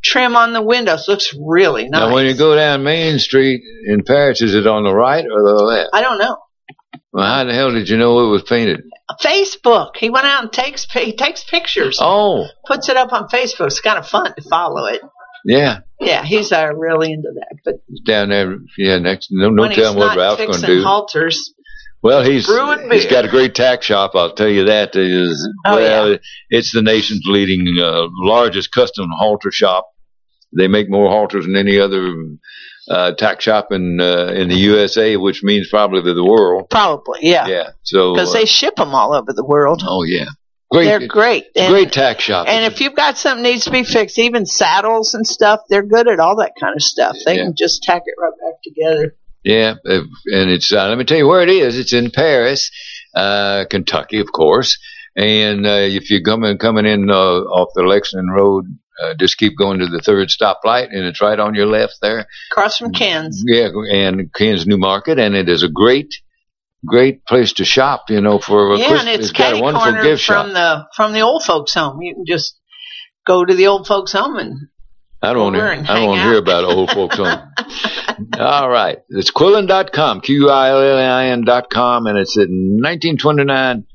trim on the windows. Looks really nice. Now, when you go down Main Street in Paris, is it on the right or the left? I don't know. Well, how the hell did you know it was painted? Facebook. He went out and takes pictures. Oh. Puts it up on Facebook. It's kind of fun to follow it. Yeah. Yeah, he's really into that. But down there, next. No telling what Ralph's going to do. Halters. Well, he's got a great tack shop. I'll tell you that. It's the nation's leading, largest custom halter shop. They make more halters than any other tack shop in the USA, which means probably the world. Probably, yeah. Yeah. So because they ship them all over the world. Oh yeah. Great. They're great. Great tack shop. And if you've got something needs to be fixed, even saddles and stuff, they're good at all that kind of stuff. They can just tack it right back together. Yeah, and it's let me tell you where it is. It's in Paris, Kentucky, of course. And if you're coming in off the Lexington Road, just keep going to the third stoplight, and it's right on your left there. Across from Ken's. Yeah, and Ken's New Market, and it is a great place to shop. For and it's got a wonderful gift shop from the old folks' home. You can just go to the old folks' home and. I don't want to hear about old folks home. All right. It's Quillen.com, Quillin.com, and it's at 1929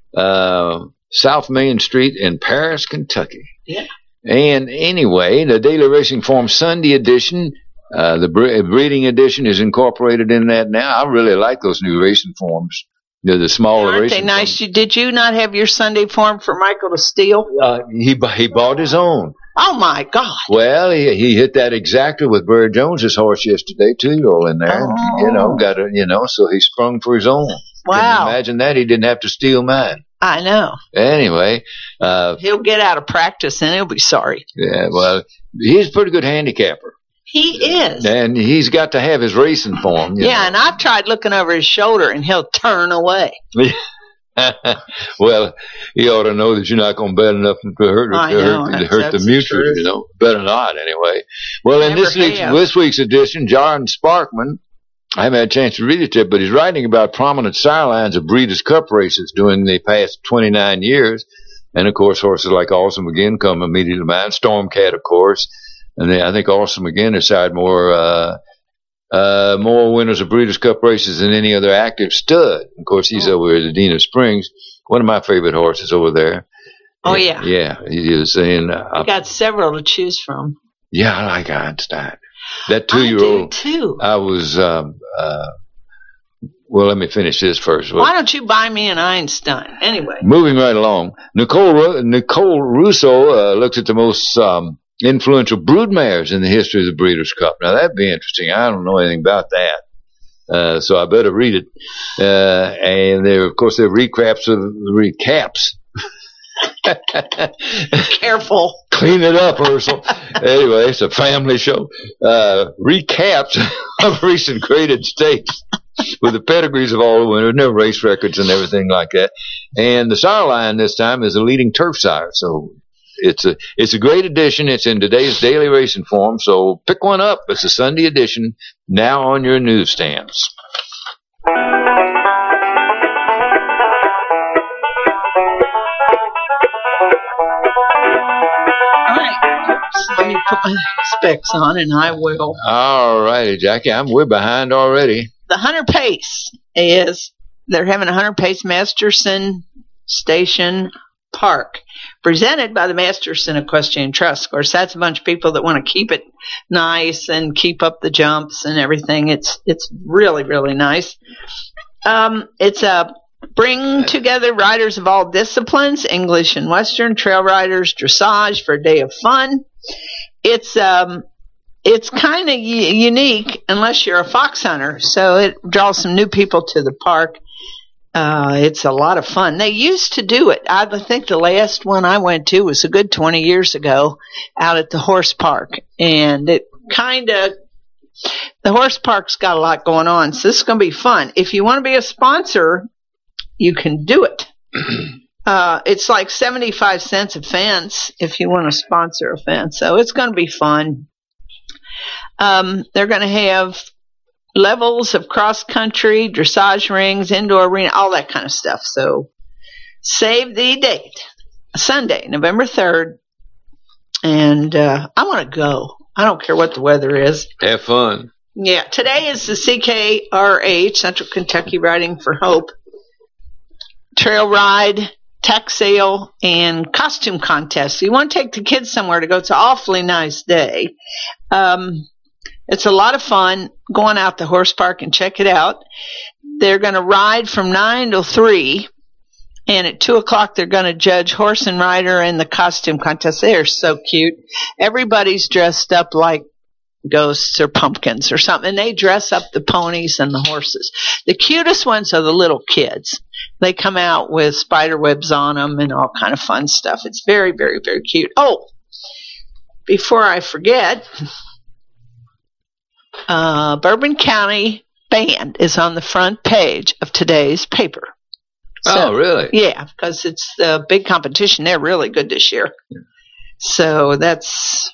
South Main Street in Paris, Kentucky. Yeah. And anyway, the Daily Racing Form Sunday edition, the breeding edition is incorporated in that now. I really like those new racing forms. They're the smaller racing forms. Aren't they nice? Did you not have your Sunday form for Michael to steal? He bought his own. Oh, my God. Well, he hit that exactly with Bird Jones's horse yesterday, 2-year-old in there. Oh. So he sprung for his own. Wow. Can you imagine that? He didn't have to steal mine. I know. Anyway. He'll get out of practice and he'll be sorry. Yeah, well, he's a pretty good handicapper. He is. And he's got to have his racing form. Yeah, and I've tried looking over his shoulder and he'll turn away. Well, he ought to know that you're not going to bet enough to hurt the mutual, Better not, anyway. Well, in this week's edition, John Sparkman, I haven't had a chance to read it yet, but he's writing about prominent sire lines of Breeders' Cup races during the past 29 years. And, of course, horses like Awesome Again come immediately to mind. Stormcat, of course. And I think Awesome Again has sired more winners of Breeders' Cup races than any other active stud. Of course, he's over at Adena Springs, one of my favorite horses over there. Oh, yeah. Yeah, he is. And you got several to choose from. Yeah, I like Einstein. That 2-year-old. I do, too. I was, well, let me finish this first. Why don't you buy me an Einstein? Anyway. Moving right along. Nicole Russo looks at the most influential broodmares in the history of the Breeders' Cup. Now, that'd be interesting. I don't know anything about that. So I better read it. And they're recaps. Careful. Clean it up, Ursula. Anyway, it's a family show. Recaps of recent graded stakes with the pedigrees of all the winners and their race records and everything like that. And the sire line this time is a leading turf sire. So it's a great edition. It's in today's Daily Racing Form. So pick one up. It's a Sunday edition now on your newsstands. Let me put my specs on, and I will. All righty, Jackie. We're behind already. The Hunter Pace they're having a Hunter Pace Masterson Station Park, presented by the Masterson Equestrian Trust. Of course, that's a bunch of people that want to keep it nice and keep up the jumps and everything. It's really, really nice. It's a bring together riders of all disciplines, English and Western, trail riders, dressage for a day of fun. It's kind of unique unless you're a fox hunter, so it draws some new people to the park. It's a lot of fun. They used to do it. I think the last one I went to was a good 20 years ago out at the horse park, and the horse park's got a lot going on, so this is going to be fun. If you want to be a sponsor, you can do it. It's like 75 cents a fence if you want to sponsor a fence. So it's going to be fun. They're going to have levels of cross country, dressage rings, indoor arena, all that kind of stuff. So save the date. Sunday, November 3rd And I want to go. I don't care what the weather is. Have fun. Yeah, today is the CKRH, Central Kentucky Riding for Hope, trail ride, tax sale, and costume contest. So you want to take the kids somewhere to go. It's an awfully nice day. It's a lot of fun. Go on out to Horse Park and check it out. They're going to ride from 9 till 3, and at 2 o'clock they're going to judge horse and rider in the costume contest. They are so cute. Everybody's dressed up like ghosts or pumpkins or something, and they dress up the ponies and the horses. The cutest ones are the little kids. They come out with spider webs on them and all kind of fun stuff. It's very, very, very cute. Oh, before I forget, Bourbon County Band is on the front page of today's paper. So, really? Yeah, because it's the big competition. They're really good this year. Yeah. So that's,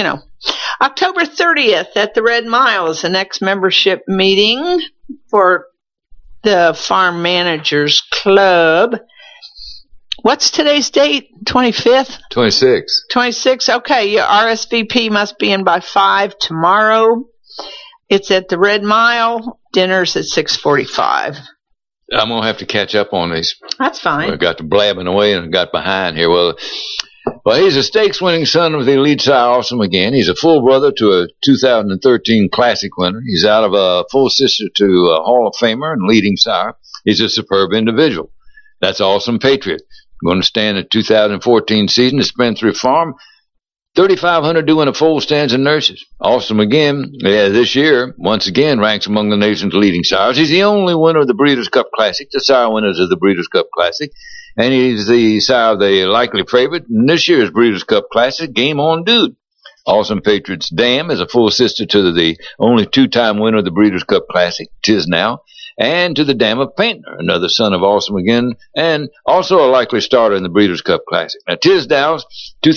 October 30th at the Red Mile is the next membership meeting for the Farm Managers Club. What's today's date? 25th? 26. Okay, your RSVP must be in by 5 tomorrow. It's at the Red Mile. Dinner's at 6:45. I'm going to have to catch up on these. That's fine. I got to blabbing away and got behind here. Well, he's a stakes-winning son of the elite sire Awesome Again. He's a full brother to a 2013 Classic winner. He's out of a full sister to a Hall of Famer and leading sire. He's a superb individual. That's Awesome Patriot. Going to stand the 2014 season at Spencer Farm. 3,500 doing a full stands and nurses. Awesome Again, this year, once again, ranks among the nation's leading sires. He's the only winner of the Breeders' Cup Classic, the sire winners of the Breeders' Cup Classic. And he's the sire of the likely favorite in this year's Breeders' Cup Classic, Game On Dude. Awesome Patriot's Dam is a full sister to the only two-time winner of the Breeders' Cup Classic, Tis Now, and to the Dam of Painter, another son of Awesome Again, and also a likely starter in the Breeders' Cup Classic. Now, Tis Now's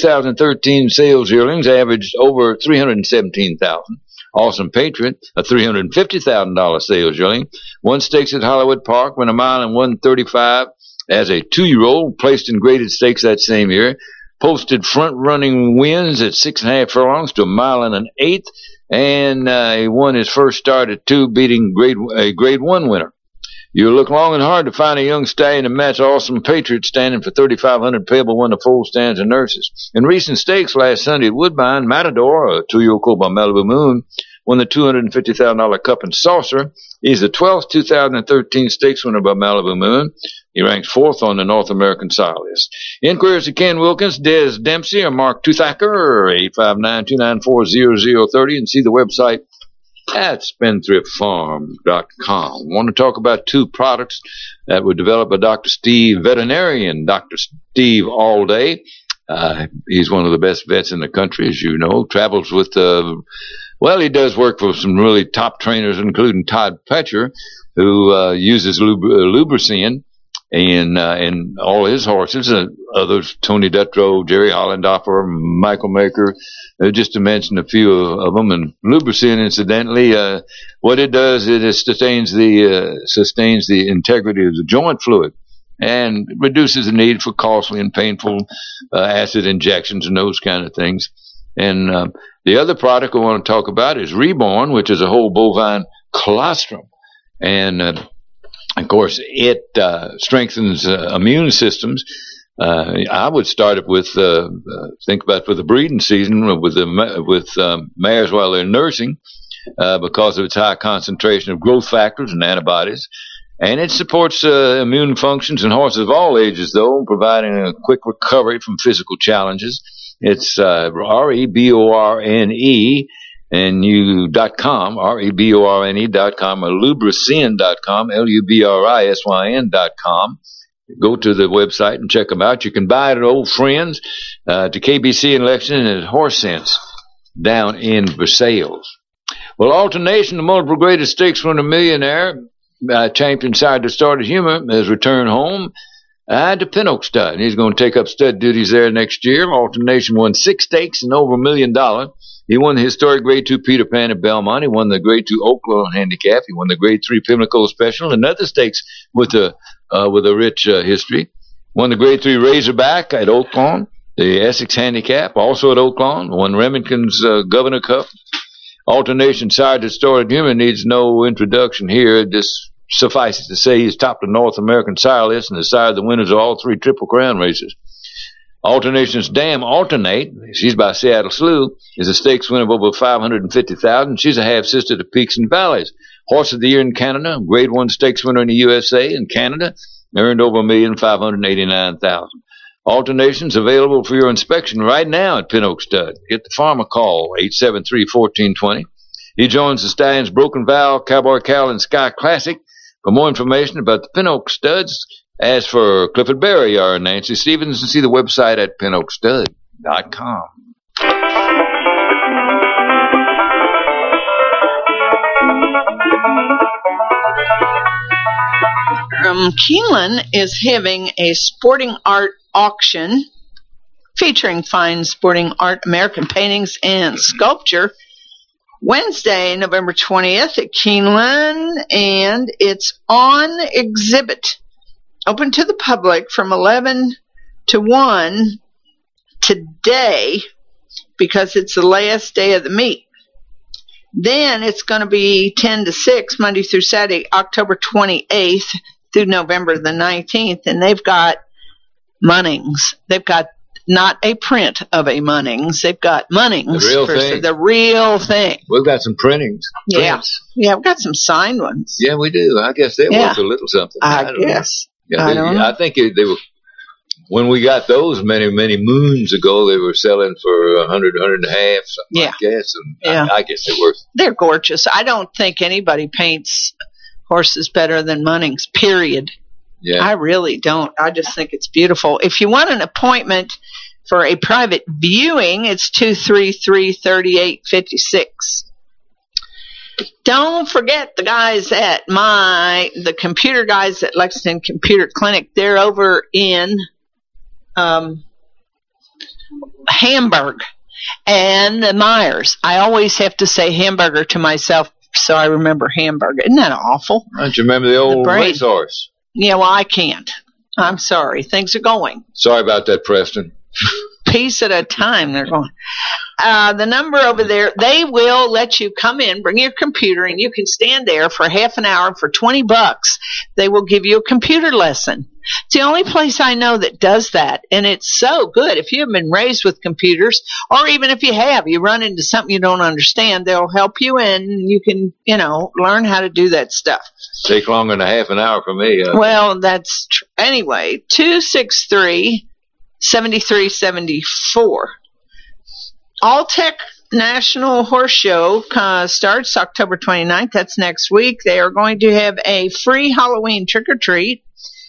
2013 sales yearlings averaged over $317,000. Awesome Patriot, a $350,000 sales yearling, won stakes at Hollywood Park, went a mile and 1:35 as a 2-year-old, placed in graded stakes that same year, posted front-running wins at 6.5 furlongs to a mile and an eighth, and he won his first start at 2, beating a Grade 1 winner. You look long and hard to find a young stallion to match Awesome Patriot, standing for 3,500 payable, won the full stands and nurses. In recent stakes last Sunday at Woodbine, Matador, a 2-year-old colt by Malibu Moon, won the $250,000 Cup and Saucer. He's the 12th 2013 stakes winner by Malibu Moon. He ranks 4th on the North American sire list. Inquiries to Ken Wilkins, Des Dempsey, or Mark Toothacker, 859-294-0030, and see the website at spendthriftfarm.com. I want to talk about 2 products that were developed by Dr. Steve, veterinarian Dr. Steve Allday. He's one of the best vets in the country, as you know. Travels with, he does work for some really top trainers, including Todd Petcher, who uses Lubricin and all his horses, others, Tony Dutrow, Jerry Hollendorfer, Michael Maker, just to mention a few of them. And Lubricin, incidentally, what it does, it sustains the integrity of the joint fluid and reduces the need for costly and painful acid injections and those kind of things. And the other product I want to talk about is Reborn, which is a whole bovine colostrum. And of course, it strengthens immune systems. I would start it with think about for the breeding season with mares while they're nursing, because of its high concentration of growth factors and antibodies, and it supports immune functions in horses of all ages, though, providing a quick recovery from physical challenges. It's REBORNE. And you.com, REBORNE.com, or Lubricin.com, LUBRISYN.com. Go to the website and check them out. You can buy it at Old Friends, to KBC in Lexington, and at Horse Sense down in Versailles. Well, Alternation, the multiple graded stakes winner millionaire, champion side to Started Humor, has returned home to Pinnock Stud. He's going to take up stud duties there next year. Alternation won 6 stakes and over $1 million. He won the historic Grade 2 Peter Pan at Belmont. He won the Grade 2 Oakland Handicap. He won the Grade 3 Pimlico Special, and other stakes with a rich history. Won the Grade 3 Razorback at Oakland. The Essex Handicap, also at Oaklawn, won Remington's Governor Cup. Alternation Sergeant Story Human needs no introduction here. It just suffices to say he's topped the North American sire list and is sire of the winners of all 3 Triple Crown races. Alternation's Dam Alternate, she's by Seattle Slew, is a stakes winner of over $550,000. She's a half-sister to Peaks and Valleys. Horse of the Year in Canada, Grade 1 stakes winner in the USA and Canada, earned over $1,589,000. Alternations available for your inspection right now at Pin Oak Stud. Get the farmer call, 873-1420. He joins the Stallions Broken Vow, Cowboy Cal, and Sky Classic. For more information about the Pin Oak Studs, as for Clifford Berry or Nancy Stevens, see the website at pinoakstud.com. Keeneland is having a sporting art auction featuring fine sporting art, American paintings, and sculpture Wednesday, November 20th at Keeneland, and it's on exhibit, open to the public from 11 to 1 today because it's the last day of the meet. Then it's going to be 10 to 6 Monday through Saturday, October 28th through November the 19th, and they've got Munnings. They've got not a print of a Munnings. They've got Munnings. The real thing. The real thing. We've got some printings. Yeah. Prints. Yeah, we've got some signed ones. Yeah, we do. I guess they're worth a little something. I guess. Yeah, I don't know. I think they were, when we got those many, many moons ago, they were selling for $100, $150, something like that. And I guess they're gorgeous. I don't think anybody paints horses better than Munnings, period. Yeah. I really don't. I just think it's beautiful. If you want an appointment for a private viewing, it's 233-3856. Don't forget the guys at the computer guys at Lexington Computer Clinic. They're over in Hamburg and the Myers. I always have to say hamburger to myself so I remember Hamburg. Isn't that awful? Don't you remember the old racehorse? Yeah, well, I can't. I'm sorry. Things are going. Sorry about that, Preston. Piece at a time, they're going. The number over there, they will let you come in, bring your computer, and you can stand there for half an hour for $20. They will give you a computer lesson. It's the only place I know that does that, and it's so good. If you have been raised with computers, or even if you have, you run into something you don't understand, they'll help you, and you can, learn how to do that stuff. Take longer than a half an hour for me. Well, that's anyway, 263-7374. Alltech National Horse Show starts October 29th. That's next week. They are going to have a free Halloween trick-or-treat,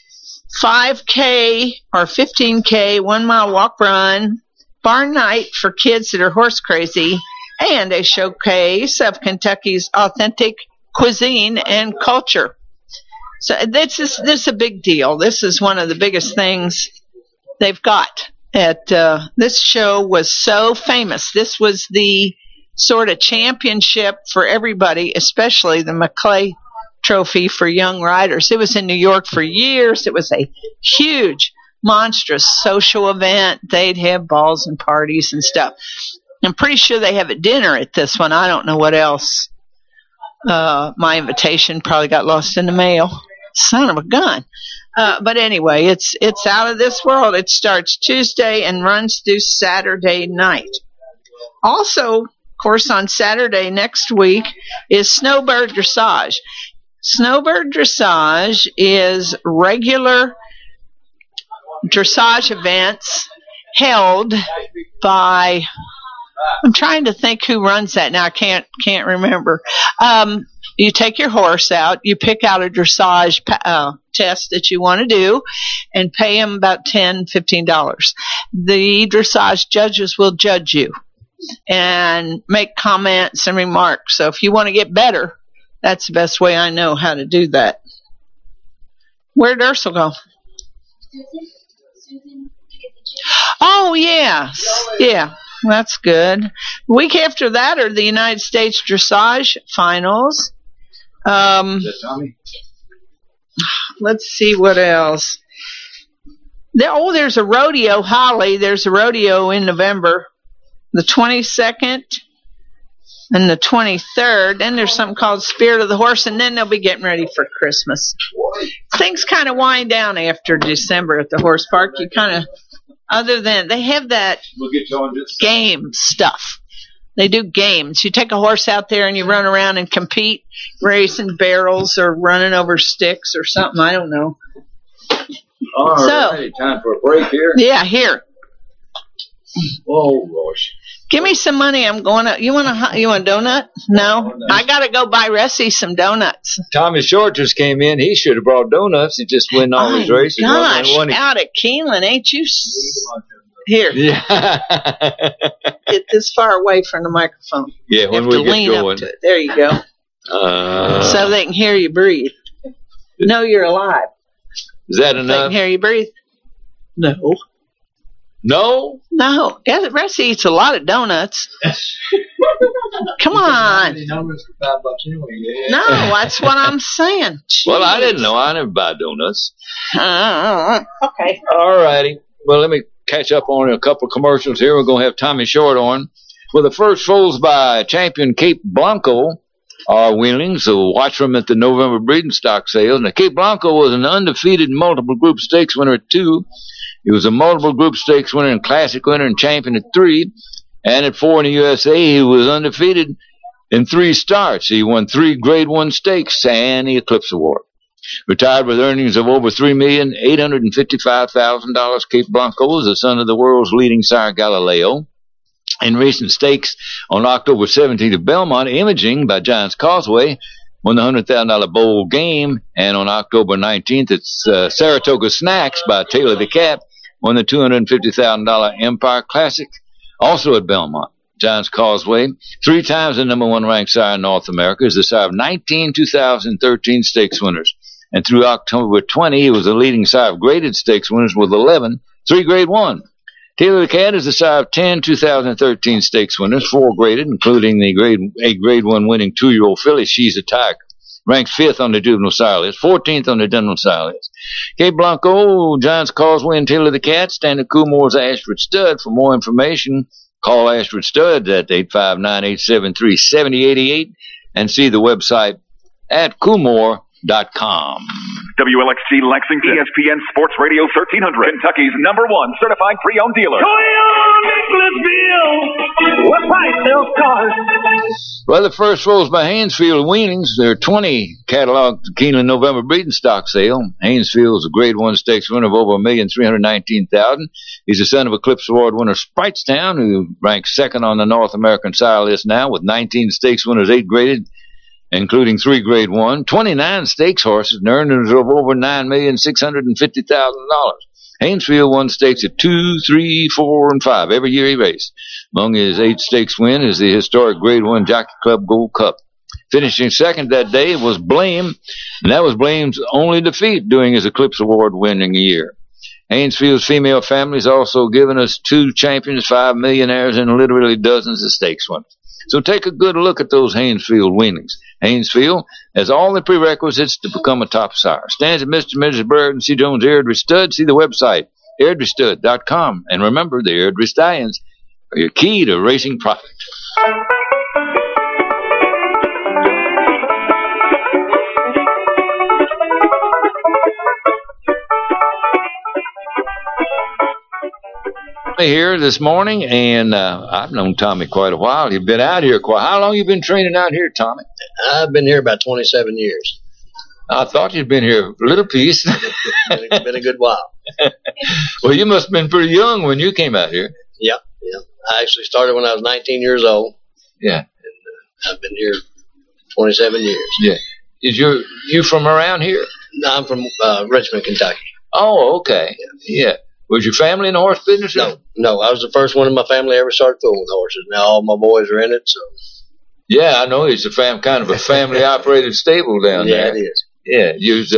5K or 15K, 1 mile walk run, barn night for kids that are horse crazy, and a showcase of Kentucky's authentic cuisine and culture. So this is a big deal. This is one of the biggest things they've got. This show was so famous. This was the sort of championship for everybody, especially the Maclay Trophy for young riders. It was in New York for years. It was a huge, monstrous social event. They'd have balls and parties and stuff. I'm pretty sure they have a dinner at this one. I don't know what else. My invitation probably got lost in the mail. Son of a gun. But anyway, it's out of this world. It starts Tuesday and runs through Saturday night. Also, of course, on Saturday next week is Snowbird Dressage. Snowbird Dressage is regular dressage events held by, I'm trying to think who runs that now. I can't remember. You take your horse out, you pick out a dressage test that you want to do, and pay them about $10, $15. The dressage judges will judge you and make comments and remarks. So if you want to get better, that's the best way I know how to do that. Where'd Ursula go? Oh, yes. Yeah, that's good. The week after that are the United States Dressage Finals. Is that Tommy? Let's see what else. There's a rodeo, Holly. There's a rodeo in November, the 22nd and the 23rd. Then there's something called Spirit of the Horse, and then they'll be getting ready for Christmas. Things kind of wind down after December at the horse park. You kind of, other than they have that game stuff. They do games. You take a horse out there and you run around and compete, racing barrels or running over sticks or something. I don't know. All right, time for a break here. Yeah, here. Oh gosh. Give me some money. I'm going to. You want a donut? No. I got to go buy Ressie some donuts. Tommy Short just came in. He should have brought donuts. He just won all his races. Gosh, out at Keeneland, ain't you? Here. Yeah. Get this far away from the microphone. Yeah, when we get going. Up to it. There you go. So they can hear you breathe. Know you're alive. Is that enough? They can hear you breathe. No. No? No. Yeah, the rest eats a lot of donuts. Come on. No, that's what I'm saying. Jeez. Well, I didn't know. I never buy donuts. Okay. All righty. Well, let me catch up on a couple of commercials here. We're going to have Tommy Short on. Well, the first foals by champion Cape Blanco are winning, so watch them at the November breeding stock sales. Now, Cape Blanco was an undefeated multiple group stakes winner at 2. He was a multiple group stakes winner and classic winner and champion at 3. And at 4 in the USA, he was undefeated in 3 starts. He won 3 Grade 1 stakes and the Eclipse Award. Retired with earnings of over $3,855,000, Cape Blanco is the son of the world's leading sire Galileo. In recent stakes on October 17th at Belmont, Imaging by Giants Causeway won the $100,000 bowl game. And on October 19th, it's Saratoga Snacks by Taylor the Cat won the $250,000 Empire Classic, also at Belmont. Giants Causeway, 3 times the number 1 ranked sire in North America, is the sire of 19 2013 stakes winners. And through October 20, he was the leading sire of graded stakes winners with 11, 3 Grade 1. Taylor the Cat is the sire of 10 2013 stakes winners, 4 graded, including the Grade 1 winning 2-year-old filly, She's a Tiger. Ranked 5th on the juvenile sire list, 14th on the juvenile sire list. Cape Blanco, Giants Causeway, and Taylor the Cat stand at Coolmore's Ashford Stud. For more information, call Ashford Stud at 859-873-7088 and see the website at Coolmore.com. WLXC Lexington, ESPN Sports Radio 1300, Kentucky's #1 certified pre-owned dealer. What price sells cars? Well, the first foals by Haynesfield Weanings. There are 20 cataloged Keeneland November breeding stock sale. Haynesfield is a Grade 1 stakes winner of over $1,319,000. He's the son of Eclipse Award winner Spritestown, who ranks 2nd on the North American sire list now with 19 stakes winners, 8 graded, including 3 Grade 1, 29 stakes horses, and earnings of over $9,650,000. Haynesfield won stakes at 2, 3, 4, and 5 every year he raced. Among his 8 stakes win is the historic Grade 1 Jockey Club Gold Cup. Finishing second that day was Blame, and that was Blame's only defeat during his Eclipse Award winning year. Haynesfield's female family has also given us 2 champions, 5 millionaires, and literally dozens of stakes winners. So take a good look at those Haynesfield winnings. Haynesfield has all the prerequisites to become a top sire. Stands at Mr. and Mrs. Brereton C. Jones Airdrie Stud. See the website, airdriestud.com. And remember, the Airdrie Stallions are your key to racing profit. Here this morning, and I've known Tommy quite a while. You've been out here quite. How long you been training out here, Tommy? I've been here about 27 years. I thought you'd been here a little piece. Been a good while. Well, you must have been pretty young when you came out here. Yep. I actually started when I was 19 years old. Yeah. And I've been here 27 years. Yeah. Is you from around here? No, I'm from Richmond, Kentucky. Oh, okay. Yeah. Was your family in the horse business? No. I was the first one in my family ever started fooling with horses. Now all my boys are in it. So. Yeah, I know it's a kind of a family-operated stable down there. Yeah, it is. Yeah.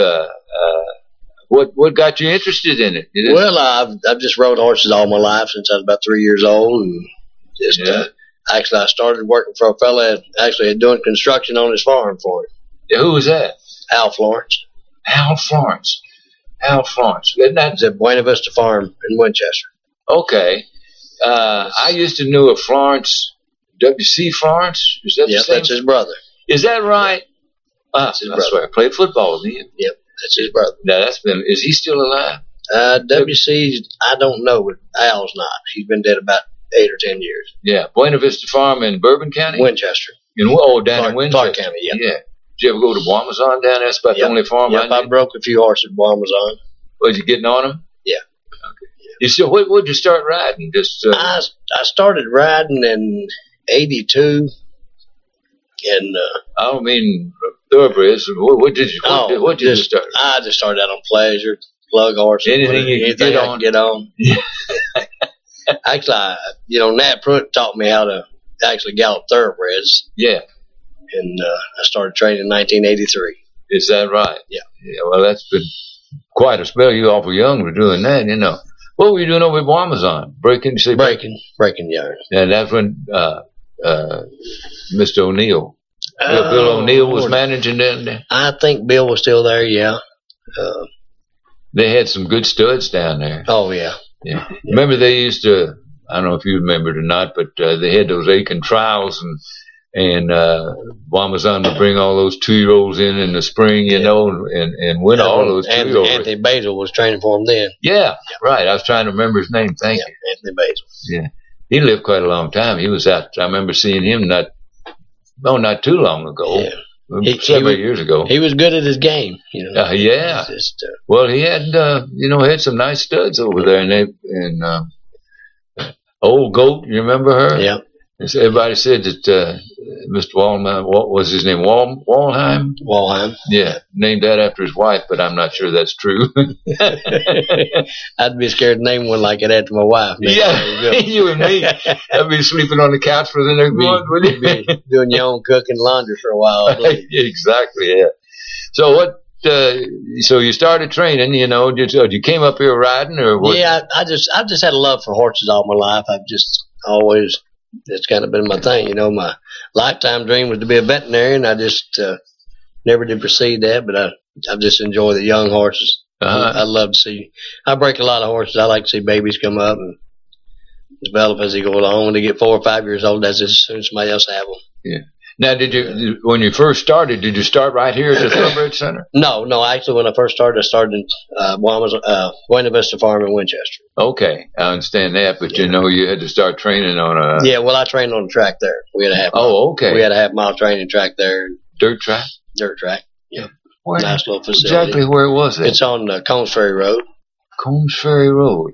What got you interested in it? Well, I've just rode horses all my life since I was about 3 years old, and actually I started working for a fella actually doing construction on his farm for him. Yeah, who was that? Al Florence. Al Florence. Hal Florence. Isn't that It's at Buena Vista Farm in Winchester. okay? I used to know a Florence, W.C. Florence. Is that the Yep, same? that's his brother. Is that right? That's his I brother. swear, I played football with him. Yep, that's his brother. Now that's been. Is he still alive? WC, I don't know, but Al's not. He's been dead about 8 or 10 years. Yeah, Buena Vista Farm in Bourbon County. Winchester. Down in Winchester. Clark County, yeah. Yeah. Did you ever go to Guamazon down there? That's about the only farm Yep, I I broke a few horses while I was on. Was you getting on them? Yeah. Okay. You still, what'd you start riding? Just I started riding in 82. And I don't mean thoroughbreds. What did you start? I just started out on pleasure, plug horses. Anything you could anything I could get on. Actually, Nat Pruitt taught me how to actually gallop thoroughbreds. Yeah. And I started training in 1983. Is that right? Yeah. Yeah. Well, that's been quite a spell. You awful young for doing that, What were you doing over at Guamazon? Breaking yarn. And that's when Mr. O'Neill, Bill O'Neill was managing down there. I think Bill was still there. Yeah. They had some good studs down there. Oh yeah. Yeah. Remember they used to. I don't know if you remember it or not, but they had those Aiken trials and Guamazon would bring all those 2-year-olds in the spring, and win all those 2-year-olds. Anthony Basil was training for him then. Yeah, right. I was trying to remember his name. Thank you. Anthony Basil. Yeah. He lived quite a long time. He was out. I remember seeing him not too long ago. Yeah. Several years ago. He was good at his game, Yeah. Well, he had, had some nice studs over there, and Old Goat. You remember her? Yeah. Everybody said that Mr. Walheim, what was his name? Walheim? Walheim. Yeah, named that after his wife, but I'm not sure that's true. I'd be scared to name one like that after my wife. Man. Yeah, you and me. I'd be sleeping on the couch for the next month, wouldn't you? Be doing your own cooking laundry for a while. Exactly, yeah. So what? So you started training, you came up here riding, or what? Yeah, I've just had a love for horses all my life. I've just always, it's kind of been my thing. My lifetime dream was to be a veterinarian. I just never did proceed that, but I just enjoy the young horses. I love to see. I break a lot of horses. I like to see babies come up and develop as they go along. When they get 4 or 5 years old, that's as soon as somebody else have them. Yeah. Now, when you first started, did you start right here at the Thoroughbred Center? No. Actually, when I first started, I started in Buena Vista Farm in Winchester. Okay, I understand that, but you had to start training on a. Yeah, well, I trained on the track there. We had a half. Okay. We had a half-mile training track there. Dirt track. Dirt track. Yeah. Where, nice little facility. Exactly where was it? It's on Combs Ferry Road. Combs Ferry Road.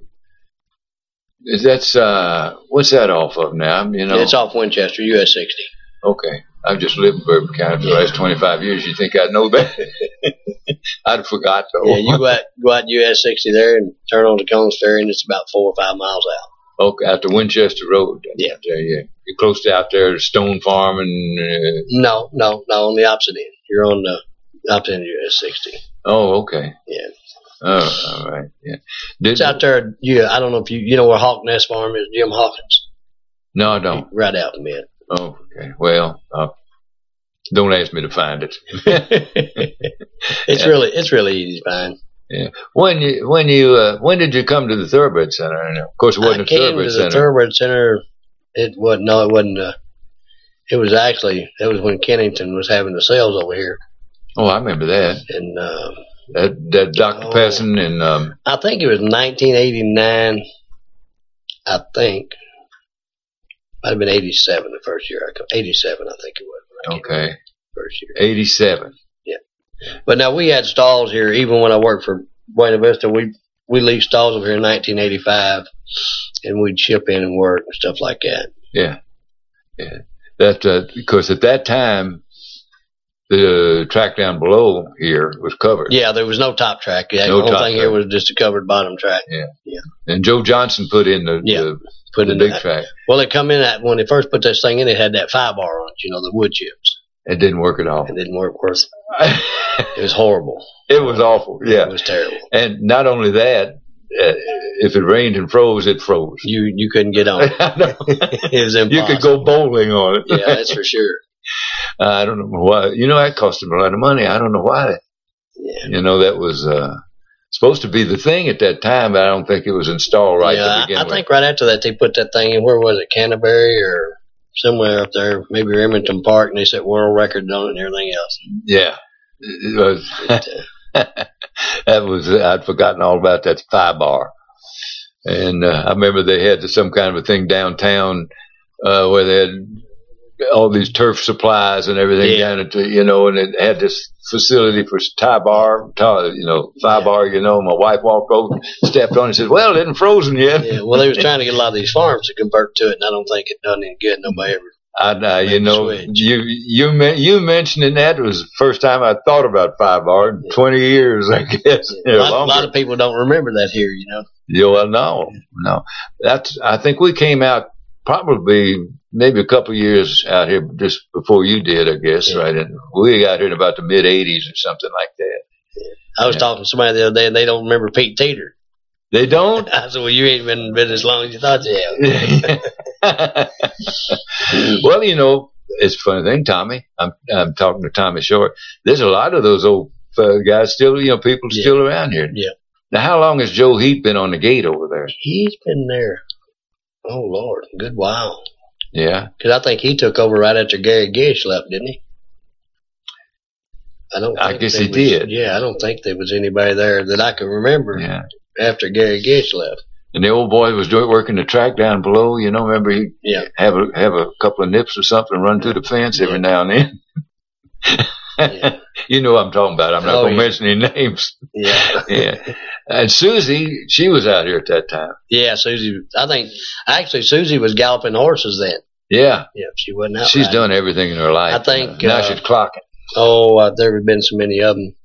That's what's that off of now? It's off Winchester, US 60. Okay. I've just lived in Bourbon County for the last 25 years. You think I'd know that? I'd forgot though. Yeah, you go out US 60 there and turn on the Combs Ferry, and it's about 4 or 5 miles out. Okay, out to Winchester Road. Yeah. Yeah. You're close to out there, Stone Farm and. No, on the opposite end. You're on the opposite end of US 60. Oh, okay. Yeah. Oh, all right. Yeah. It's out there. Yeah, I don't know if you know where Hawk Nest Farm is, Jim Hawkins. No, I don't. Right out in the mid. Oh, okay. Well, don't ask me to find it. It's really easy to find. Yeah. When did you come to the Thoroughbred Center? And of course, it wasn't a Thoroughbred Center. The Thoroughbred Center. It wasn't. No, it wasn't. It was when Kennington was having the sales over here. Oh, I remember that. And that Dr. Pesson and I think it was 1989. I think. Might have been 87 the first year I come. 87, I think it was. Okay. First year. 87. Yeah. But now we had stalls here, even when I worked for Buena Vista. We leased stalls over here in 1985, and we'd ship in and work and stuff like that. Yeah. Yeah. That because at that time, the track down below here was covered. Yeah, there was no top track. Yeah, the whole thing here was just a covered bottom track. Yeah. Yeah. And Joe Johnson put in the big track. Well, it come in when they first put this thing in, it had that 5-bar on it, the wood chips. It didn't work at all. It didn't work worth it. It was horrible. It was awful. Yeah. It was terrible. And not only that, if it rained and froze, it froze. You couldn't get on it. It was impossible. You could go bowling on it. Yeah, that's for sure. I don't know why. That cost them a lot of money. I don't know why. Yeah. That was supposed to be the thing at that time, but I don't think it was installed right to begin with. I think right after that they put that thing in, where was it, Canterbury or somewhere up there, maybe Remington Park, and they set world records on it and everything else. Yeah. It was, that was, I'd forgotten all about that 5-bar. And I remember they had some kind of a thing downtown where they had all these turf supplies and everything down at, and it had this facility for tie bar, 5-bar, my wife walked over, stepped on it and said, well, it isn't frozen yet. Yeah, well, they was trying to get a lot of these farms to convert to it, and I don't think it done any good. Nobody ever. You mentioning that was the first time I thought about 5-bar in 20 years, I guess. A lot of people don't remember that here, Yeah, well, no. I think we came out probably maybe a couple of years out here just before you did, I guess, right? And we got here in about the mid-'80s or something like that. Yeah. I was talking to somebody the other day, and they don't remember Pete Teeter. They don't? I said, well, you ain't been as long as you thought you had. Well, it's a funny thing, Tommy. I'm talking to Tommy Short. There's a lot of those old guys still, people still around here. Yeah. Now, how long has Joe Heath been on the gate over there? He's been there, oh, Lord, a good while. Yeah. Because I think he took over right after Gary Gish left, didn't he? I guess he did. Yeah, I don't think there was anybody there that I can remember after Gary Gish left. And the old boy was working the track down below. Remember he'd have a couple of nips or something and run through the fence every now and then. Yeah. You know what I'm talking about. I'm not going to mention any names. Yeah. Yeah. And Susie, she was out here at that time. Yeah, Susie. I think, actually, Susie was galloping horses then. Yeah. Yeah, she wasn't out. She's done everything in her life. I think. Now she's clocking. Oh, there have been so many of them.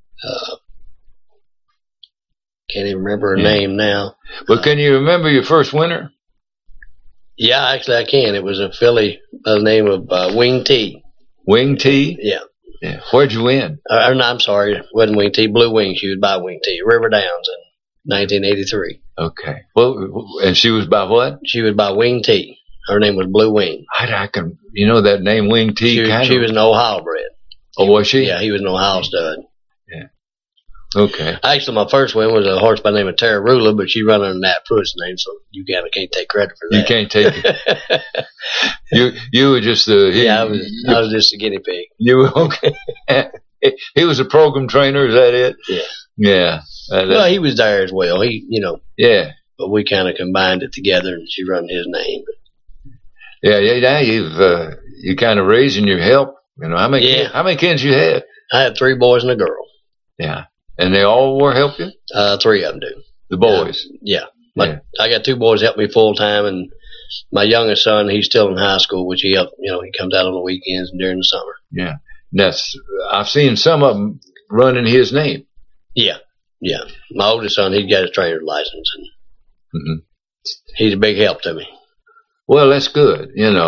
Can't even remember her name now. But can you remember your first winner? Yeah, actually I can. It was a filly by the name of Wing T. Wing T? Yeah. Where'd you win? No, I'm sorry. It wasn't Wing T. Blue Wing. She was by Wing T. River Downs in 1983. Okay. Well, and she was by what? She was by Wing T. Her name was Blue Wing. I can, that name Wing T? She was an Ohio bred. Oh, was she? Yeah, he was an Ohio stud. Yeah. Okay. Actually, my first win was a horse by the name of Tararula, but she run under Nat Pruitt's name, so you can't take credit for that. You can't take it. You were just I was just a guinea pig. You were okay. He was a program trainer, is that it? Yeah. Yeah. Well, he was there as well. Yeah. But we kind of combined it together, and she run his name. Yeah. Now you kind of raising your help. How many kids you had? I had 3 boys and a girl. Yeah. And they all were helping? 3 of them do. The boys? Yeah. I got 2 boys help me full time, and my youngest son, he's still in high school, which he helped. He comes out on the weekends and during the summer. Yeah. I've seen some of them running his name. Yeah. Yeah. My oldest son, he's got his trainer's license, and he's a big help to me. Well, that's good.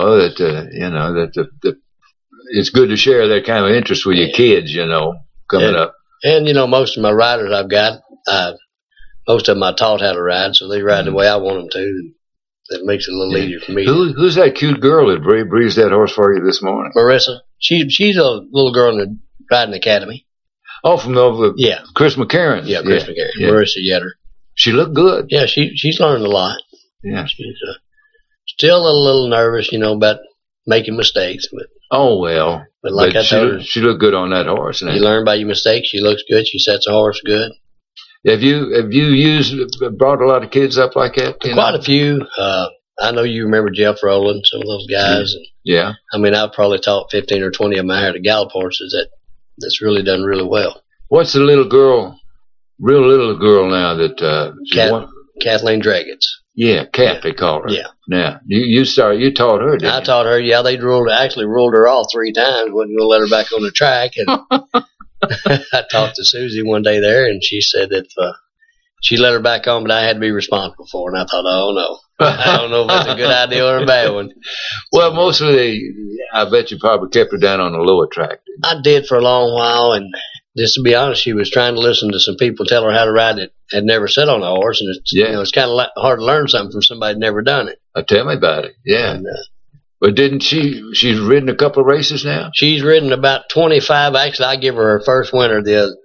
It's good to share that kind of interest with your kids, coming up. And, most of my riders I've got, most of them I taught how to ride, so they ride the way I want them to. And that makes it a little easier for me. Who's that cute girl that breezed that horse for you this morning? Marissa. She's a little girl in the riding academy. Oh, from Chris McCarron. Yeah, Chris McCarron. Yeah. Marissa Yetter. She looked good. Yeah, she's learned a lot. Yeah. She's still a little nervous, about making mistakes, but like I told her, she looked good on that horse. You learn by your mistakes. She looks good. She sets a horse good. Have you brought a lot of kids up like that? Quite a few. I know you remember Jeff Rowland, some of those guys. Yeah. And, I've probably taught 15 or 20 of them out to gallop horses that's really done really well. What's the little girl now that Kathleen Dragons. Yeah, Cat, they call her. Yeah. Now, you taught her, didn't you? I taught her, yeah. They ruled her off 3 times. Wasn't going to let her back on the track. And I talked to Susie one day there, and she said that she let her back on, but I had to be responsible for her. And I thought, oh, no. I don't know if it's a good idea or a bad one. Well, mostly, I bet you probably kept her down on the lower track. I did for a long while, and just to be honest, she was trying to listen to some people tell her how to ride that had never sat on a horse, and it's kind of hard to learn something from somebody who'd never done it. Tell me about it. Yeah. And, but didn't she's ridden a couple of races now? She's ridden about 25. Actually, I give her first winner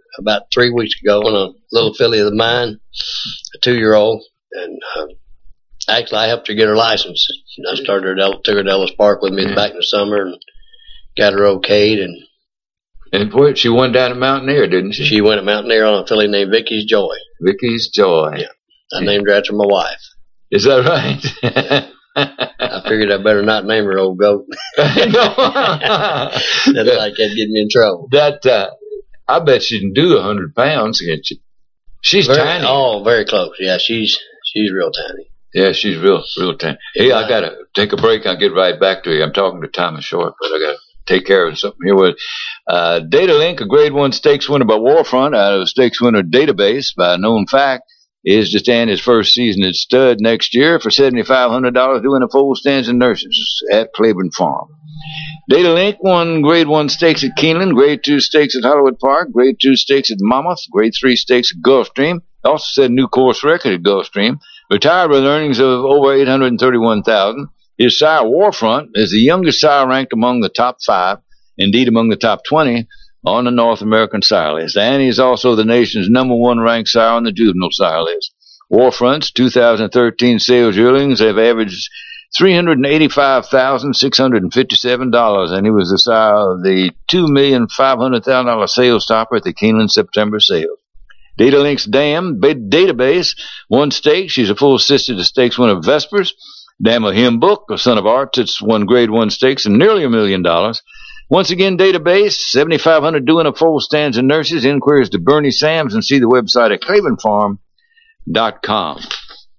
about 3 weeks ago on a little filly of mine, a 2-year-old, and actually I helped her get her license. I took her to Ellis Park with me back in the summer and got her okayed. And boy, she won down at Mountaineer, didn't she? She went at Mountaineer on a filly named Vicky's Joy. Vicky's Joy. Yeah. I named her after my wife. Is that right? I figured I better not name her old goat. That'd get me in trouble. I bet she can do 100 pounds against you. She's tiny. Oh, very close. Yeah, she's real tiny. Yeah, she's real tiny. Hey, I gotta take a break. I'll get right back to you. I'm talking to Thomas Short, but I gotta take care of something here with Data Link, a Grade 1 stakes winner by Warfront out of the stakes winner database by known fact, is to stand his first season at stud next year for $7,500 doing a full stands and nurses at Claiborne Farm. Data Link won Grade 1 stakes at Keeneland, Grade 2 stakes at Hollywood Park, Grade 2 stakes at Monmouth, Grade 3 stakes at Gulfstream. Also set a new course record at Gulfstream. Retired with earnings of over $831,000. His sire, Warfront, is the youngest sire ranked among the top 5, indeed among the top 20, on the North American sire list. And he is also the nation's #1 ranked sire on the juvenile sire list. Warfront's 2013 sales yearlings have averaged $385,657, and he was the sire of the $2,500,000 sales topper at the Keeneland September sales. Data Link's Dam database won stakes. She's a full sister to stakes winner Vespers. Dam a hymn book, a son of arts, it's won Grade 1 stakes and nearly $1 million. Once again, database, 7,500 doing a full stands and nurses. Inquiries to Bernie Sams and see the website at ClaiborneFarm.com.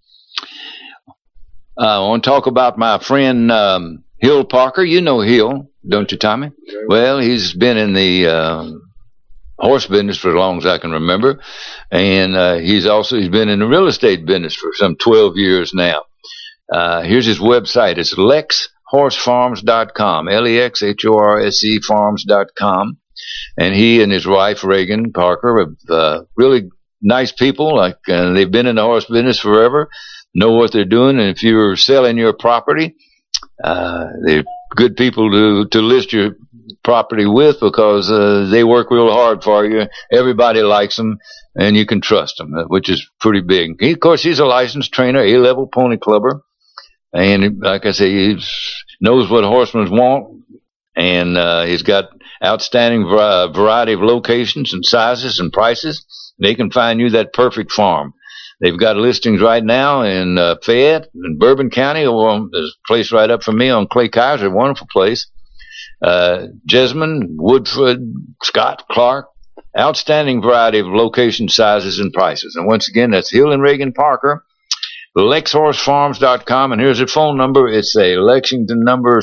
I want to talk about my friend Hill Parker. You know Hill, don't you, Tommy? Well, he's been in the horse business for as long as I can remember, and he's been in the real estate business for some 12 years now. Here's his website. It's LexHorseFarms.com, LEXHORSE Farms.com. And he and his wife, Reagan Parker, are really nice people. They've been in the horse business forever, know what they're doing. And if you're selling your property, they're good people to list your property with because they work real hard for you. Everybody likes them, and you can trust them, which is pretty big. Of course, he's a licensed trainer, A-level pony clubber. And like I say, he knows what horsemen want, and he's got outstanding variety of locations and sizes and prices. They can find you that perfect farm. They've got listings right now in Fayette and Bourbon County. There's a place right up from me on Clay Kaiser, a wonderful place. Jessamine, Woodford, Scott, Clark. Outstanding variety of location, sizes, and prices. And once again, that's Hill and Reagan Parker. LexHorseFarms.com, and here's their phone number. It's a Lexington number,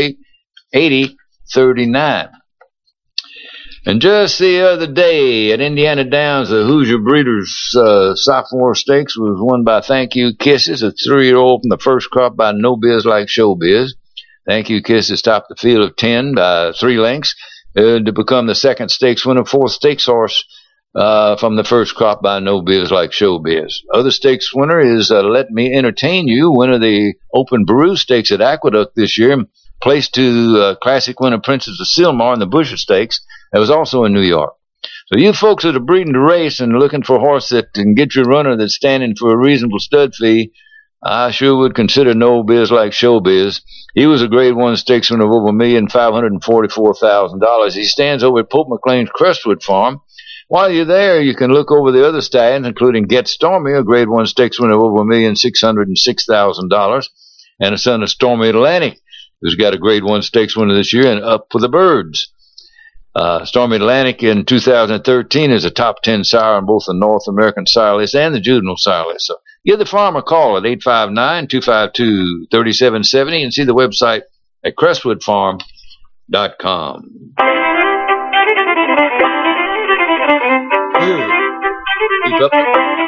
608-8039. And just the other day at Indiana Downs, the Hoosier Breeders Sophomore Stakes was won by Thank You Kisses, a 3-year-old from the first crop by No Biz Like Showbiz. Thank You Kisses topped the field of 10 by 3 lengths to become the second stakes winner, 4th stakes horse from the first crop by No Biz Like Showbiz. Other stakes winner is Let Me Entertain You, winner of the Open Baru Stakes at Aqueduct this year, placed to classic winner Princess of Sylmar in the Busher Stakes. That was also in New York. So you folks that are breeding to race and looking for a horse that can get you a runner that's standing for a reasonable stud fee, I sure would consider No Biz Like Showbiz. He was a Grade 1 stakes winner of over $1,544,000. He stands over at Pope McLean's Crestwood Farm. While you're there, you can look over the other stallions, including Get Stormy, a Grade 1 stakes winner of over $1,606,000, and a son of Stormy Atlantic, who's got a Grade 1 stakes winner this year, and Up for the Birds. Stormy Atlantic in 2013 is a top 10 sire on both the North American sire list and the juvenile sire list. So give the farm a call at 859-252-3770 and see the website at crestwoodfarm.com. Keep up.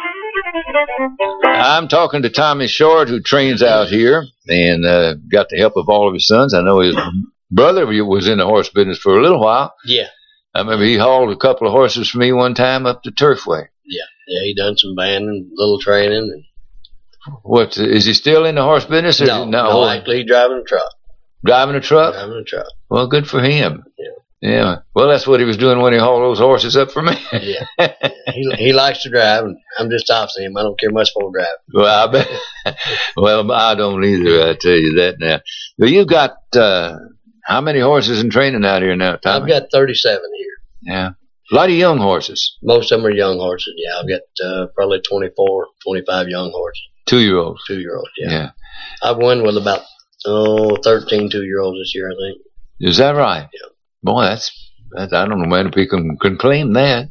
I'm talking to Tommy Short, who trains out here and got the help of all of his sons. I know his brother was in the horse business for a little while. Yeah. I remember he hauled a couple of horses for me one time up to Turfway. Yeah, he done some banding, little training. And what, is he still in the horse business? Or no, actually he's driving a truck. Driving a truck? Driving a truck. Well, good for him. Yeah. Yeah. Well, that's what he was doing when he hauled those horses up for me. Yeah. He likes to drive, and I'm just opposite him. I don't care much for drive. Well, I bet. Well, I don't either. I tell you that now. But you've got how many horses in training out here now, Tommy? I've got 37 here. Yeah. A lot of young horses. Most of them are young horses. Yeah, I've got probably 24, 25 young horses. 2-year-olds. 2-year-olds. Yeah. Yeah. I've won with about 13 2-year-olds this year, I think. Is that right? Yeah. Boy, that's I don't know many people can claim that.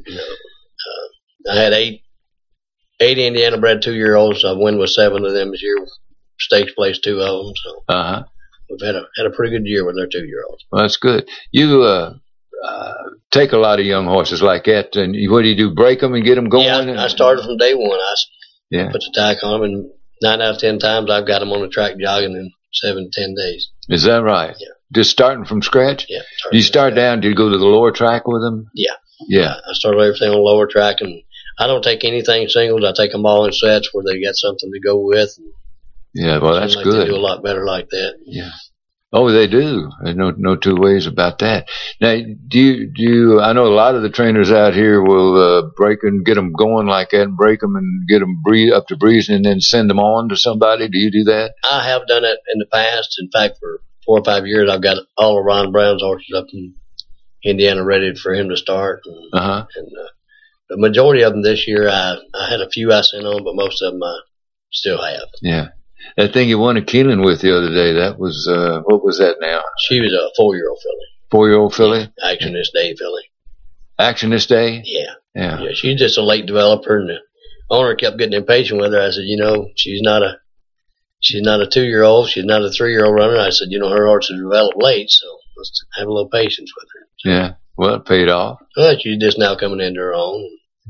I had eight Indiana bred 2-year-olds. I've won with 7 of them this year. Stakes placed 2 of them. So we've had a pretty good year with their 2-year-olds. Well, that's good. You take a lot of young horses like that, and what do you do? Break them and get them going? Yeah, I started from day one. I put the tack on them, and 9 out of 10 times I've got them on the track jogging in 7 to 10 days. Is that right? Yeah. Just starting from scratch? Yeah. Do you start down? Do you go to the lower track with them? Yeah. Yeah. I started everything on lower track, and I don't take anything singles. I take them all in sets where they got something to go with. Yeah, well, that's like good. They do a lot better like that. Yeah. Oh, they do. There's no two ways about that. Now, do you? I know a lot of the trainers out here will break and get them going like that, and break them and get them up to breezing, and then send them on to somebody. Do you do that? I have done it in the past. In fact, for 4 or 5 years, I've got all of Ron Brown's horses up in Indiana ready for him to start. And the majority of them this year, I had a few I sent on, but most of them I still have. Yeah. That thing you won at Keelan with the other day, that was, what was that now? She was a 4-year-old filly. 4-year-old filly? Yeah, Action This Day filly. Action This Day? Yeah. Yeah. Yeah, she's just a late developer, and the owner kept getting impatient with her. I said, she's not a 2-year-old. She's not a 3-year-old runner. I said, her horse has developed late, so let's have a little patience with her. So, yeah. Well, it paid off. Well, she's just now coming into her own.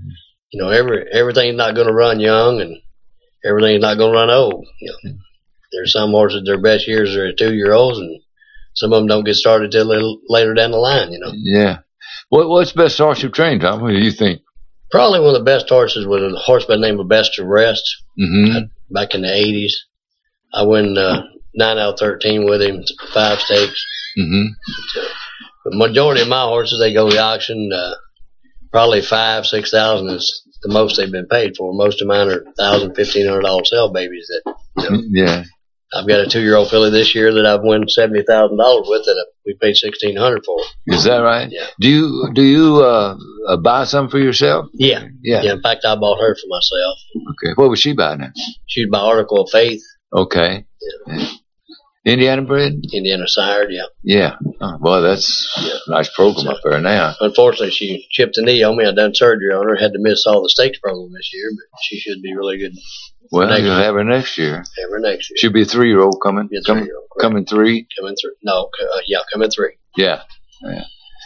Everything's not going to run young, and everything's not going to run old. There's some horses, their best years are 2-year-olds, and some of them don't get started till later down the line, Yeah. What's the best horse you've trained, Tom? What do you think? Probably one of the best horses was a horse by the name of Best of Rest back in the 80s. I won 9 out of 13 with him, 5 stakes. So, the majority of my horses, they go to the auction, probably $5,000-6,000 is the most they've been paid for. Most of mine are $1,000-1,500 sell babies that, Yeah. I've got a 2-year-old filly this year that I've won $70,000 with that we paid $1,600 for. Is that right? Yeah. Do you buy some for yourself? Yeah. Yeah. In fact, I bought her for myself. Okay. What was she buying now? She'd buy Article of Faith. Okay. Yeah. Indiana bred? Indiana sired, yeah. Yeah. Oh, boy, that's a nice program up there now. Unfortunately, she chipped a knee on me. I done surgery on her. Had to miss all the stakes program this year, but she should be really good. Well, you'll have her next year. Have her next year. She'll be a 3-year-old coming. Be a 3-year-old. Coming 3. Coming 3. No, coming 3. Yeah. Yeah.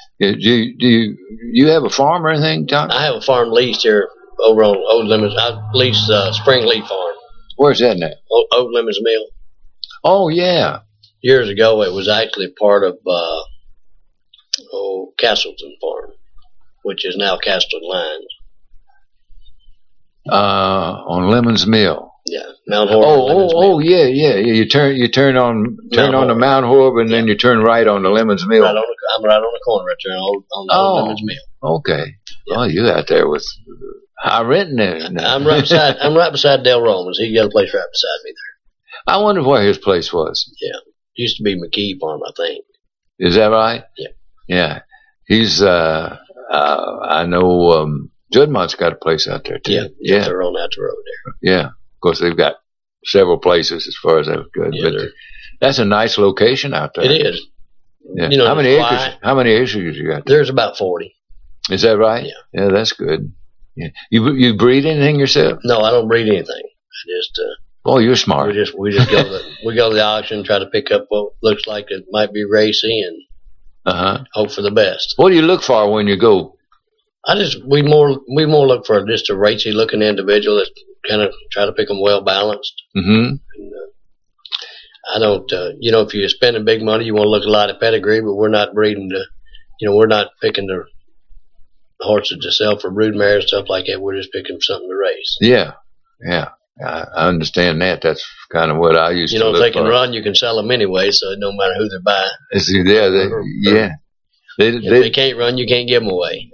Do you have a farm or anything, Tom? I have a farm leased here over on Old Lemons. I lease Spring Leaf Farm. Where's that now? Old Lemons Mill. Oh, yeah. Years ago, it was actually part of Castleton Farm, which is now Castleton Lines. On Lemons Mill. Yeah, Mount Horeb. Oh, yeah. You turn on the Mount Horeb, and then you turn right on the Lemons Mill. I'm right on the corner right there on the Lemons Mill. Okay. Yeah. Oh, you out there with high renting there. I'm right beside Dale Romans. He got a place right beside me there. I wonder where his place was. Yeah, used to be McKee Farm, I think. Is that right? Yeah. Yeah. He's I know Judmont's got a place out there too. Yeah. They're on that road there. Yeah. Of course, they've got several places as far as that's good. Yeah, but that's a nice location out there. It is. Yeah. How many acres you got there? There's about 40. Is that right? Yeah. Yeah, that's good. Yeah. You breed anything yourself? No, I don't breed anything. I just oh, you're smart. We just go to the auction, try to pick up what looks like it might be racy, and hope for the best. What do you look for when you go? We more look for just a racy looking individual that kind of try to pick them well balanced. Mm-hmm. And, I don't, if you're spending big money, you want to look a lot of pedigree, but we're not breeding we're not picking the horses to sell for brood mares and stuff like that. We're just picking something to race. Yeah. I understand that. That's kind of what I used to look for. If they can run, you can sell them anyway, so it don't matter who they're by. If they can't run, you can't give them away.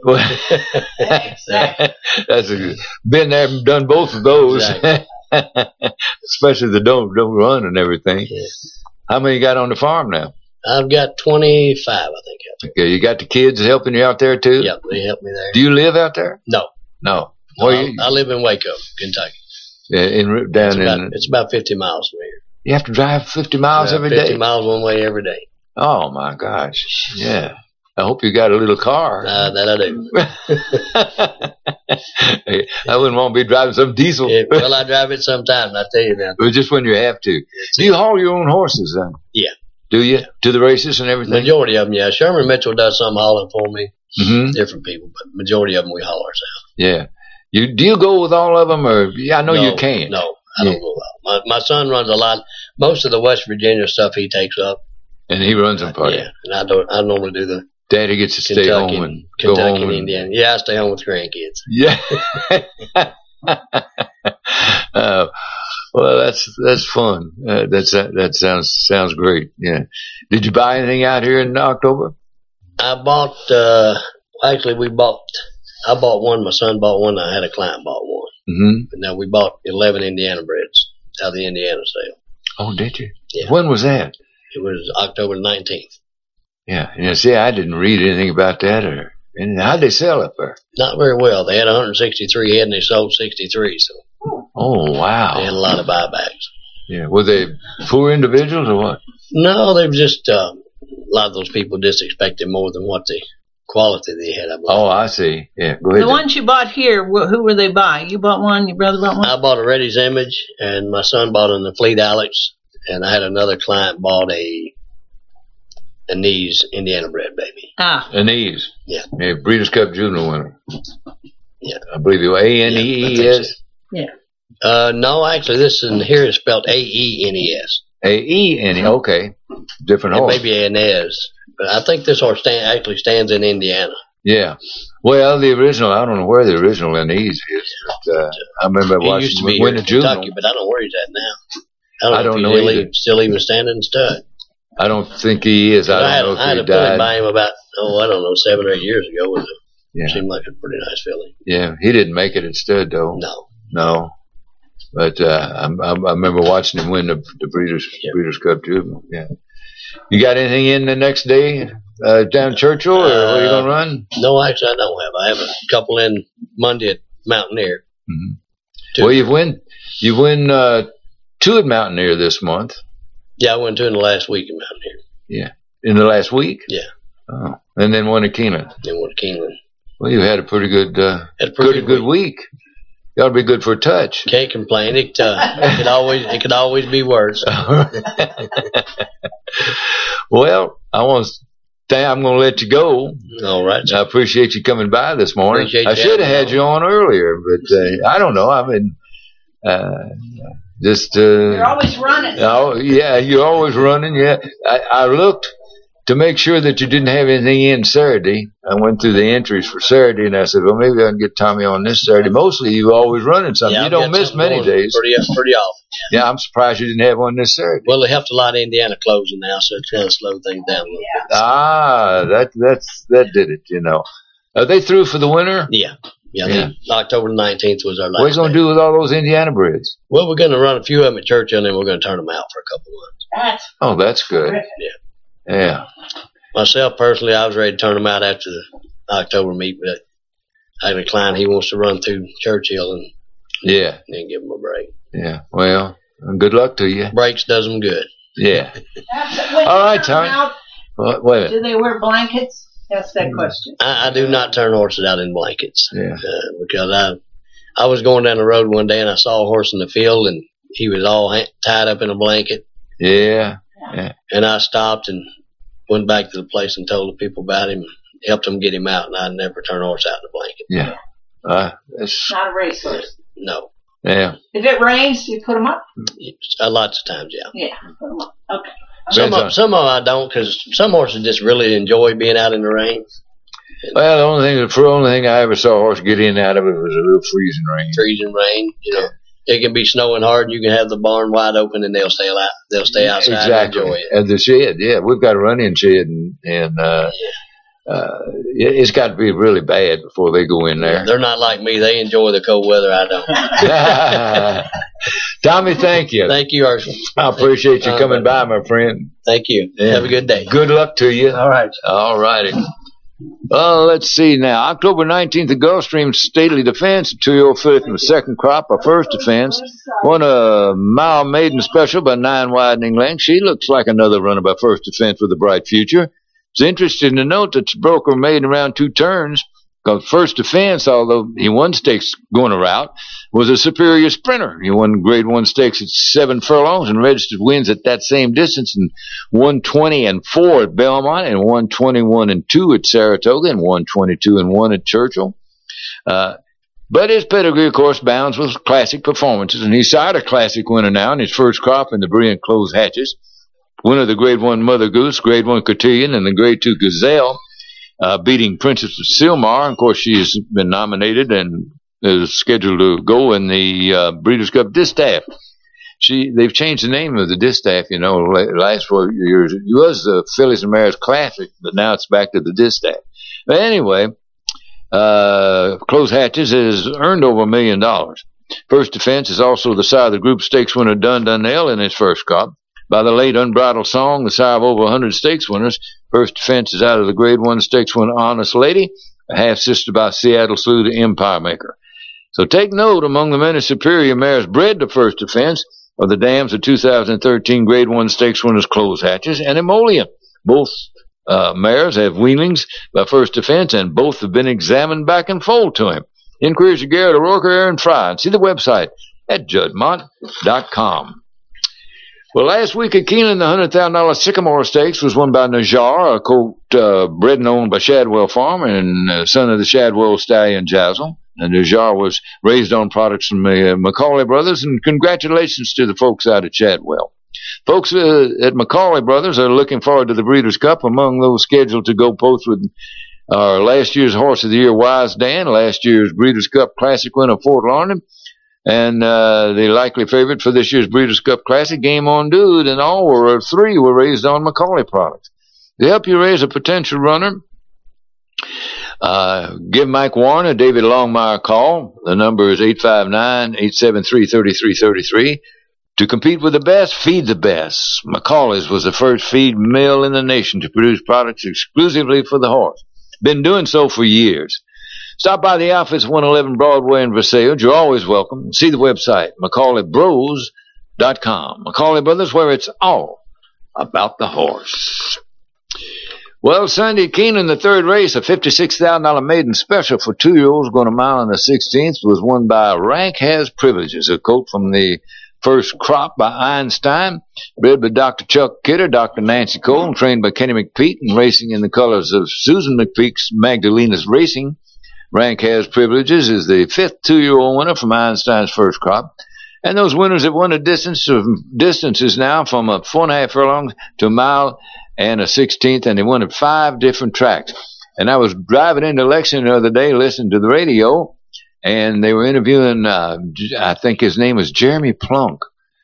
Exactly. Been there and done both of those. Exactly. Especially the don't run and everything. Yeah. How many you got on the farm now? I've got 25, I think. Okay, you got the kids helping you out there too? Yep, they help me there. Do you live out there? No. I live in Waco, Kentucky. Yeah, It's about 50 miles from here. You have to drive 50 miles every day? 50 miles one way every day. Oh my gosh. Yeah. I hope you got a little car. That I do. I wouldn't want to be driving some diesel. Well, I drive it sometimes, I tell you now. But just when you have to. Do you haul your own horses then? Yeah. Do you? To the races and everything? Majority of them, yeah. Sherman Mitchell does some hauling for me. Mm-hmm. Different people, but majority of them we haul ourselves. Yeah. Do you go with all of them, or I know you can't? No, I don't go out. My son runs a lot. Most of the West Virginia stuff he takes up, and he runs them for you. Yeah, and I don't. I normally do the. Daddy gets to stay home and Kentucky go home and Indiana. Yeah, I stay home with grandkids. Yeah. Well, that's fun. That sounds great. Yeah. Did you buy anything out here in October? I bought. Actually, I bought one. My son bought one. I had a client bought one. Mm-hmm. But now we bought 11 Indiana breds out of the Indiana sale. Oh, did you? Yeah. When was that? It was October 19th. Yeah. See, I didn't read anything about that or anything. How'd they sell up there? Not very well. They had 163 head and they sold 63. So. Oh, wow. They had a lot of buybacks. Yeah. Were they poor individuals or what? No, they were just a lot of those people just expected more than what the quality they had. Oh, I see. Yeah, go ahead. The ones you bought here, who were they by? You bought one, your brother bought one? I bought a Reddy's Image, and my son bought an Fleet Alex, and I had another client bought a Knees Indiana bred baby. A Knees. Yeah. A Breeders' Cup Juvenile winner. Yeah. I believe you ANEES. Yeah. No, actually, this in here is spelled AENES. AENE. Okay. Different horse. Maybe ANES. But I think this horse actually stands in Indiana. Yeah. Well, the original, I don't know where the original Knees is. But, I remember watching him win a juvenile. Kentucky, but I don't know where he's at now. I don't know if either. He's still even standing stud. I don't think he is. I don't know if he died. I had a filly by him about, I don't know, 7 or 8 years ago. It seemed like a pretty nice filly. Yeah. He didn't make it at stud, though. No. But I remember watching him win the Breeders' Cup Juvenile. Yeah. You got anything in the next day down Churchill, or are you going to run? No, actually, I don't have. I have a couple in Monday at Mountaineer. Mm-hmm. Well, you've win 2 at Mountaineer this month. Yeah, I won 2 in the last week at Mountaineer. Yeah. In the last week? Yeah. Oh. And then one at Keeneland. Then one at Keeneland. Well, you had a pretty good week. You ought to be good for a touch. Can't complain. It could always be worse. Well, I'm going to let you go. All right. I appreciate you coming by this morning. I should have had you on earlier, but I don't know. I mean, you're always running. Oh, yeah, you're always running. Yeah, I looked to make sure that you didn't have anything in Saturday. I went through the entries for Saturday, and I said, well, maybe I can get Tommy on this Saturday. Mostly, you're always running something. Yeah, you don't miss many days. Pretty often. Yeah, I'm surprised you didn't have one this Saturday. Well, they helped a lot of Indiana closing now, so it's kind of slowed things down a little bit. Ah, that did it, you know. Are they through for the winter? Yeah. October 19th was our last. What are you going to do with all those Indiana breds? Well, we're going to run a few of them at Churchill, and then we're going to turn them out for a couple months. Oh, that's good. Yeah. Myself, personally, I was ready to turn them out after the October meet, but I had a client, he wants to run through Churchill and then give them a break. Yeah. Well, good luck to you. Breaks does them good. Yeah. All right, Tommy. Wait a minute. Do they wear blankets? That's that question. I do not turn horses out in blankets. Yeah. Because I was going down the road one day and I saw a horse in the field and he was all tied up in a blanket. Yeah. And I stopped and went back to the place and told the people about him, helped them get him out, and I'd never turn a horse out in a blanket. Yeah. It's not a racehorse. No. Yeah. If it rains, you put them up? Lots of times, yeah. Yeah, put them up. Okay. Some of them I don't, because some horses just really enjoy being out in the rain. Well, the only thing I ever saw a horse get in and out of it was a little freezing rain. Freezing rain, you know. It can be snowing hard, and you can have the barn wide open, and they'll stay outside and enjoy it. And the shed, we've got a run-in shed, and it's got to be really bad before they go in there. They're not like me. They enjoy the cold weather. I don't. Tommy, thank you. Thank you, Ursula. I appreciate you coming by, my friend. Thank you. Yeah. Have a good day. Good luck to you. All right. All righty. Well, let's see now. October 19th, the Gulfstream Stately Defense, a 2-year-old filly from the second crop, a first defense, won a mile maiden special by 9 widening lengths. She looks like another runner by first defense with a bright future. It's interesting to note that the broker made around 2 turns, because first defense, although he won stakes going a route, was a superior sprinter. He won grade 1 stakes at 7 furlongs and registered wins at that same distance in 1:20-4 at Belmont and 1:21-2 at Saratoga and 1:22-1 at Churchill. But his pedigree, of course, bounds with classic performances, and he's sired a classic winner now in his first crop in the Brilliant Closed Hatches. Winner of the grade 1 Mother Goose, grade 1 Cotillion, and the grade 2 Gazelle, beating Princess of Silmar. Of course, she has been nominated and is scheduled to go in the Breeders' Cup Distaff. They've changed the name of the Distaff, last 4 years. It was the Fillies and Mares Classic, but now it's back to the Distaff. But anyway, Closed Hatches has earned over $1 million. First defense is also the sire of the Group Stakes winner Dun Dunnell in his first crop. By the late Unbridled Song, the sire of over 100 stakes winners. First defense is out of the grade 1 stakes winner Honest Lady, a half-sister by Seattle Slew, the Empire Maker. So take note, among the many superior mares bred to first defense are the dams of 2013 grade 1 stakes winners Closed Hatches and Emollient. Both mares have weanlings by first defense, and both have been examined back and foaled to him. Inquiries to Garrett O'Rourke, Aaron Fry. See the website at juddmont.com. Well, last week at Keeneland, the $100,000 Sycamore Stakes was won by Najar, a colt bred and owned by Shadwell Farm and son of the Shadwell stallion Jazzle. And Najar was raised on products from the McCauley Brothers, and congratulations to the folks out at Shadwell. Folks at McCauley Brothers are looking forward to the Breeders' Cup. Among those scheduled to go both with our last year's Horse of the Year, Wise Dan, last year's Breeders' Cup Classic winner, Fort Larned, and the likely favorite for this year's Breeders' Cup Classic, Game On Dude, and all 3 were raised on McCauley products. To help you raise a potential runner, give Mike Warner, David Longmire a call. The number is 859-873-3333. To compete with the best, feed the best. McCauley's was the first feed mill in the nation to produce products exclusively for the horse. Been doing so for years. Stop by the office, 111 Broadway in Versailles. You're always welcome. See the website, McCauleyBros.com. McCauley Brothers, where it's all about the horse. Well, Sunday at Keeneland, the third race, a $56,000 maiden special for 2-year-olds going a mile on the 16th, was won by Rank Has Privileges, a colt from the first crop by Einstein, bred by Dr. Chuck Kidder, Dr. Nancy Cole, and trained by Kenny McPeak, and racing in the colors of Susan McPeak's Magdalena's Racing. Rank Has Privileges is the 5th 2-year-old winner from Einstein's first crop. And those winners have won distances now from a 4.5 furlongs to a mile and a 16th, and they won at 5 different tracks. And I was driving into Lexington the other day, listening to the radio, and they were interviewing, I think his name was Jeremy Plunk.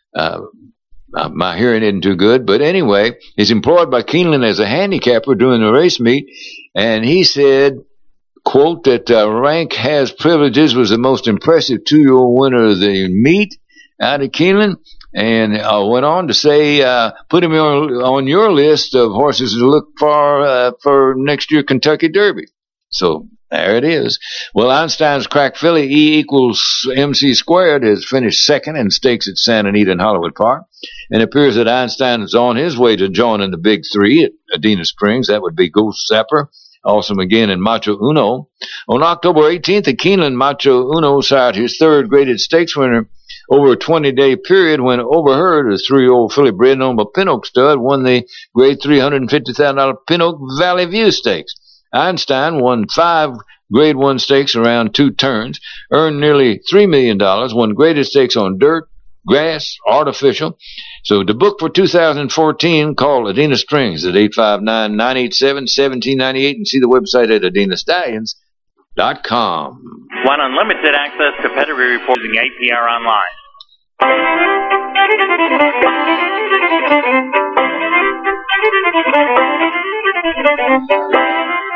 My hearing isn't too good, but anyway, he's employed by Keeneland as a handicapper during the race meet, and he said, quote, that Rank Has Privileges was the most impressive 2-year-old winner of the meet out of Keeneland, and went on to say, put him on your list of horses to look for next year Kentucky Derby. So there it is. Well, Einstein's crack filly, E equals MC squared, has finished second in stakes at Santa Anita and Hollywood Park. And it appears that Einstein is on his way to joining the big 3 at Adena Springs. That would be Ghost Zapper, Awesome Again, and Macho Uno. On October 18th at Keeneland, Macho Uno sired his 3rd graded stakes winner over a 20-day period when Overheard, a 3-year-old filly bred and owned by Pinnock Stud, won the grade $350,000 Pinnock Valley View Stakes. Einstein won 5 grade 1 stakes around 2 turns, earned nearly $3 million, won graded stakes on dirt, grass, artificial. So to book for 2014, call Adena Springs at 859-987-1798 and see the website at adenastallions.com. Want unlimited access to pedigree reports using APR Online.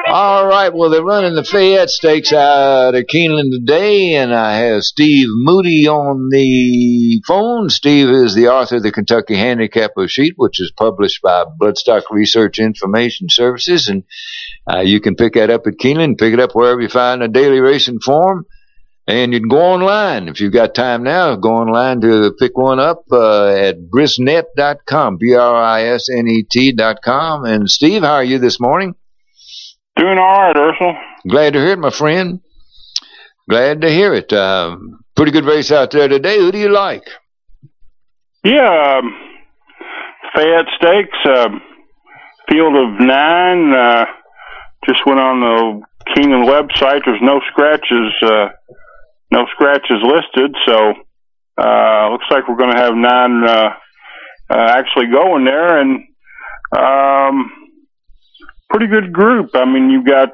All right, well, they're running the Fayette Stakes out of Keeneland today, and I have Steve Moody on the phone. Steve is the author of the Kentucky Handicapper Sheet, which is published by Bloodstock Research Information Services, and you can pick that up at Keeneland, pick it up wherever you find a daily racing form, and you can go online. If you've got time now, go online to pick one up at brisnet.com, BRISNET.com. And Steve, how are you this morning? Doing all right, Ursel. Glad to hear it, my friend. Glad to hear it. Pretty good race out there today. Who do you like? Yeah, Fayette Stakes, field of 9. Just went on the Keeneland website. There's no scratches listed, so looks like we're going to have 9 actually going there, and pretty good group. I mean, you've got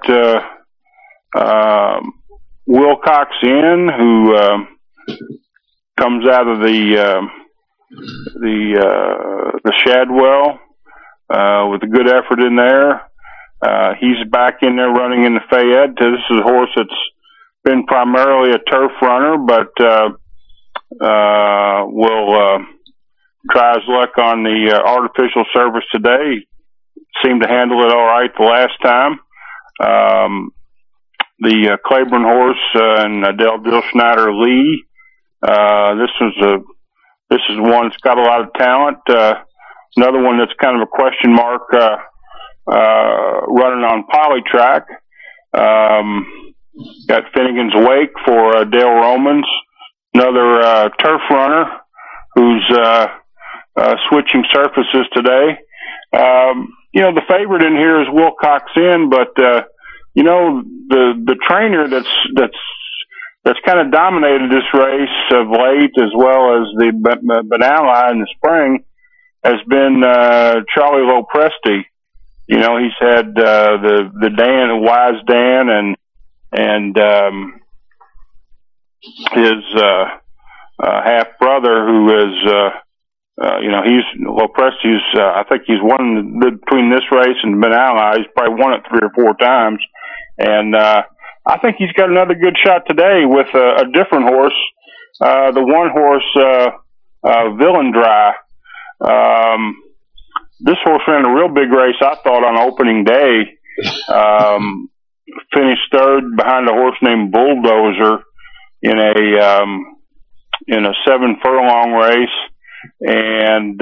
Wilcox Inn, who comes out of the Shadwell with a good effort in there. He's back in there running in the Fayette. This is a horse that's been primarily a turf runner, but will try his luck on the artificial surface today. Seemed to handle it all right the last time. The Claiborne horse and Adele Schneider Lee. This is one that's got a lot of talent. Another one that's kind of a question mark, running on Polytrack. Got Finnegan's Wake for Dale Romans, another turf runner who's switching surfaces today. The favorite in here is Wilcox Inn, but the trainer that's kind of dominated this race of late, as well as the Banana in the spring, has been Charlie Lopresti. He's had the Dan, Wise Dan, and his half brother, who is Lopresti's. I think he's won between this race and Banana. He's probably won it 3 or 4 times, and I think he's got another good shot today with a different horse. The one horse, Villain Dry. This horse ran a real big race, I thought, on opening day. Finished 3rd behind a horse named Bulldozer in a 7 furlong race, and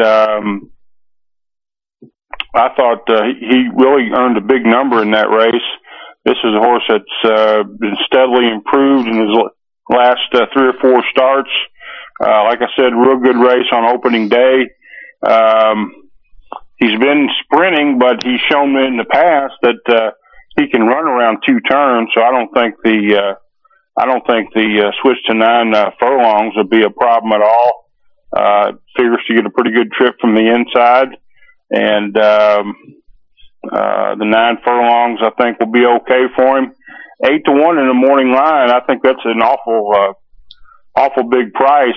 I thought he really earned a big number in that race. This is a horse that's been steadily improved in his last 3 or 4 starts. Like I said, real good race on opening day. He's been sprinting, but he's shown in the past that he can run around 2 turns. So I don't think the switch to 9 furlongs will be a problem at all. Figures to get a pretty good trip from the inside, and the 9 furlongs I think will be okay for him. 8-1 in the morning line. I think that's an awful big price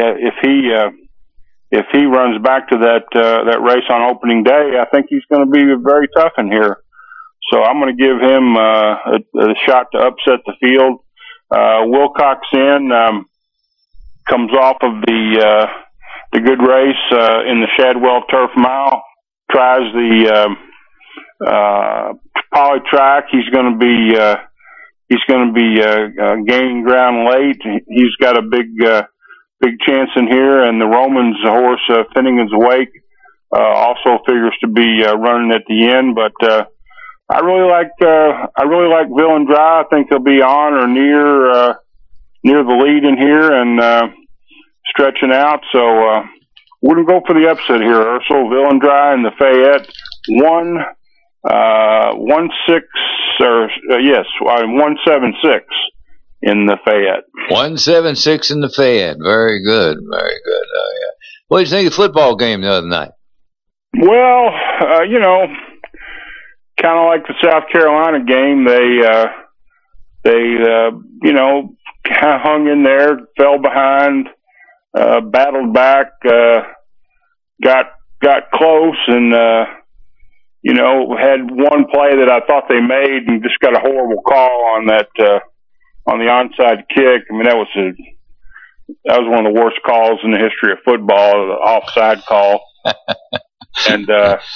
if he runs back to that race on opening day. I think he's going to be very tough in here. So I'm going to give him a shot to upset the field. Wilcox Inn comes off of the good race in the Shadwell Turf Mile. Tries the Polytrack. He's going to be gaining ground late. He's got a big chance in here, and the Romans horse Finnegan's Wake also figures to be running at the end. But I really like Villain Dry. I think he'll be on or near the lead in here and stretching out. So we're gonna go for the upset here, Ursel. Villain Dry in the Fayette 176 in the Fayette. 176 in the Fayette. Very good, very good. Yeah. What did you think of the football game the other night? Well, kind of like the South Carolina game, they kind of hung in there, fell behind, battled back, got close, and had one play that I thought they made and just got a horrible call on that, on the onside kick. I mean, that was one of the worst calls in the history of football, the offside call. And,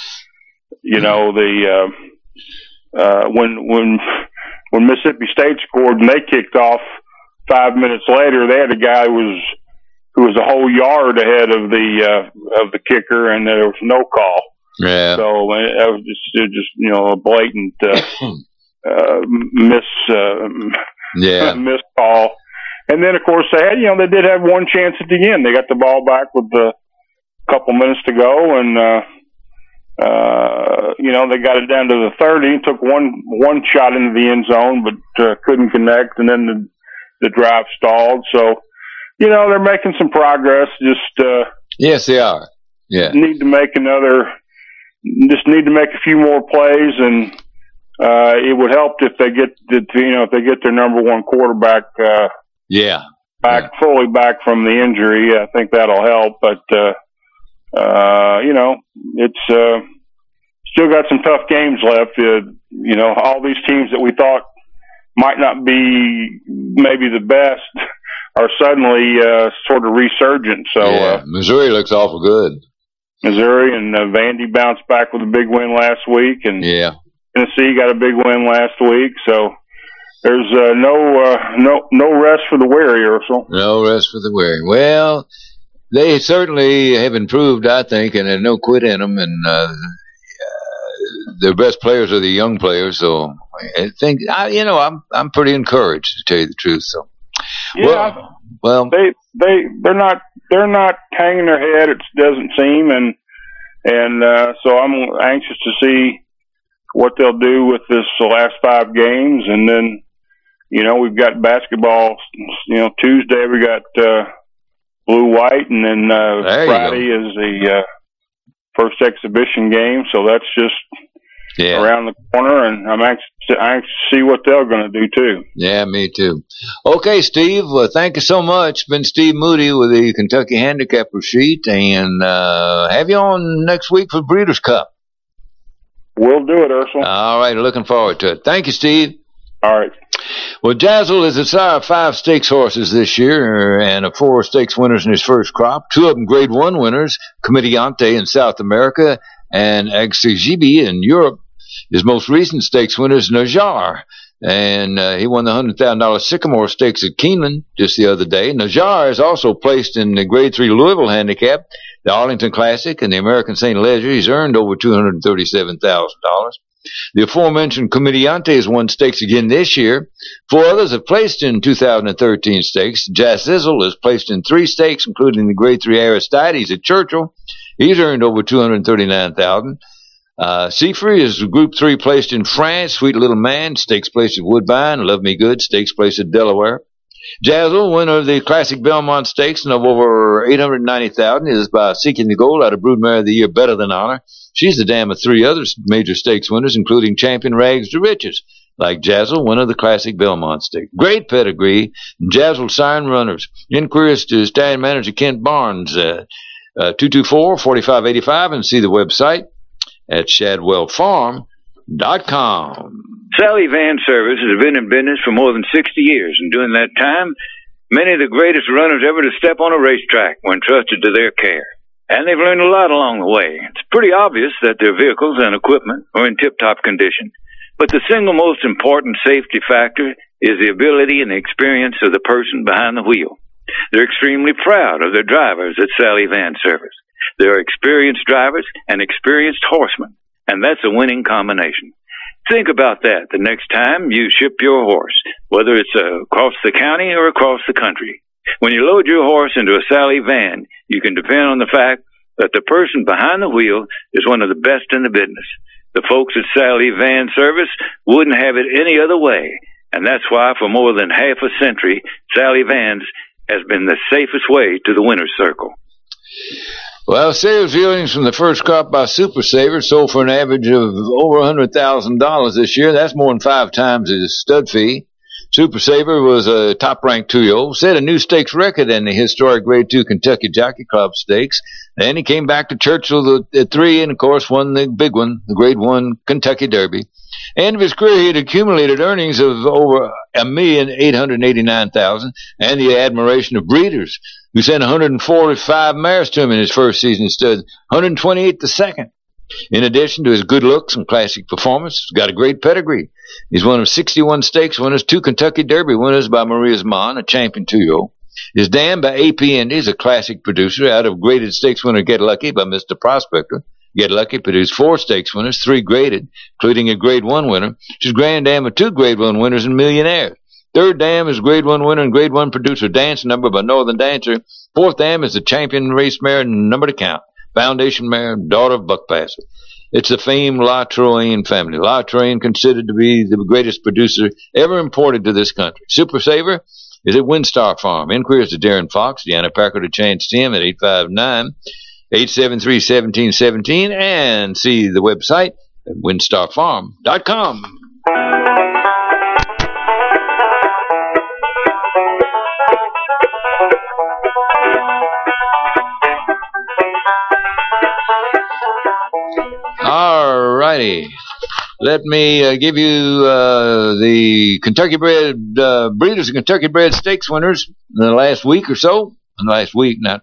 when Mississippi State scored and they kicked off 5 minutes later, they had a guy who was a whole yard ahead of the kicker, and there was no call. Yeah. So it was just a blatant miss call. And then of course they did have one chance at the end. They got the ball back with a couple minutes to go, and they got it down to the 30. Took one shot into the end zone, but couldn't connect, and then the drive stalled. So they're making some progress. Yes, they are. Yeah. Need to make a few more plays, and it would help if they get their number one quarterback fully back from the injury. I think that'll help, but it's still got some tough games left. All these teams that we thought might not be maybe the best are suddenly sort of resurgent. So Missouri looks awful good. Missouri and Vandy bounced back with a big win last week, and Tennessee got a big win last week. So there's no rest for the weary, Ursel. No rest for the weary. Well, they certainly have improved, I think, and there's no quit in them. And their best players are the young players. So I think I'm pretty encouraged, to tell you the truth. So they're not hanging their head. It doesn't seem, and so I'm anxious to see what they'll do with this last 5 games, and then we've got basketball. Tuesday we got blue white, and then Friday is the first exhibition game. So that's just around the corner, and I'm anxious to see what they're going to do too. Yeah, me too. Okay, Steve, thank you so much. It's been Steve Moody with the Kentucky Handicapper Sheet, and have you on next week for Breeders' Cup. We'll do it, Ursula. All right, looking forward to it. Thank you, Steve. All right. Well, Jazzle is the sire of 5 stakes horses this year and of 4 stakes winners in his first crop. 2 of them Grade 1 winners, Comediante in South America and Axigibi in Europe. His most recent stakes winner is Najar, and he won the $100,000 Sycamore Stakes at Keeneland just the other day. Najar is also placed in the Grade 3 Louisville Handicap, the Arlington Classic, and the American St. Leger. He's earned over $237,000. The aforementioned Comediante has won stakes again this year. 4 others have placed in 2013 stakes. Jazizzle is placed in 3 stakes, including the Grade 3 Aristides at Churchill. He's earned over $239,000. Seafree is Group 3 placed in France. Sweet Little Man, stakes placed at Woodbine. Love Me Good, stakes placed at Delaware. Jazzle, winner of the Classic Belmont Stakes and of over $890,000, is by Seeking the Gold out of Broodmare of the Year, Better Than Honor. She's the dam of 3 other major stakes winners, including Champion Rags to Riches, like Jazzle, winner of the Classic Belmont Stakes. Great pedigree, Jazzle Siren Runners. Inquiries to Stallion Manager Kent Barnes, 224-4585, and see the website at shadwellfarm.com. Sally Van Service has been in business for more than 60 years, and during that time, many of the greatest runners ever to step on a racetrack were entrusted to their care. And they've learned a lot along the way. It's pretty obvious that their vehicles and equipment are in tip-top condition. But the single most important safety factor is the ability and the experience of the person behind the wheel. They're extremely proud of their drivers at Sally Van Service. They're experienced drivers and experienced horsemen, and that's a winning combination. Think about that the next time you ship your horse, whether it's across the county or across the country. When you load your horse into a Sally van, you can depend on the fact that the person behind the wheel is one of the best in the business. The folks at Sally Van Service wouldn't have it any other way, and that's why for more than half a century, Sally Vans has been the safest way to the winner's circle. Well, sales yearlings from the first crop by Super Saver sold for an average of over $100,000 this year. That's more than 5 times his stud fee. Super Saver was a top-ranked 2-year-old, set a new stakes record in the historic Grade 2 Kentucky Jockey Club Stakes. Then he came back to Churchill at 3 and, of course, won the big one, the Grade 1 Kentucky Derby. End of his career, he had accumulated earnings of over $1,889,000 and the admiration of breeders who sent 145 mares to him in his first season instead, 128 the second. In addition to his good looks and classic performance, he's got a great pedigree. He's one of 61 stakes winners, 2 Kentucky Derby winners by Maria's Mon, a champion 2-year-old. His dam by AP Indy, a classic producer out of graded stakes winner Get Lucky by Mr. Prospector. Get Lucky produced 4 stakes winners, 3 graded, including a Grade 1 winner. His grand dam of 2 Grade 1 winners and millionaires. Third dam is Grade 1 winner and Grade 1 producer Dance Number by Northern Dancer. Fourth dam is the champion race mare Number to Count. Foundation mare, daughter of Buckpasser. It's the famed La Troyenne family. La Troyenne considered to be the greatest producer ever imported to this country. Super Saver is at Windstar Farm. Inquiries to Darren Fox, Deanna Packer to Chance Tim at 859-873-1717, and see the website at windstarfarm.com. All righty. Let me give you the Kentucky bred breeders and Kentucky bred stakes winners in the last week or so. In the last week, not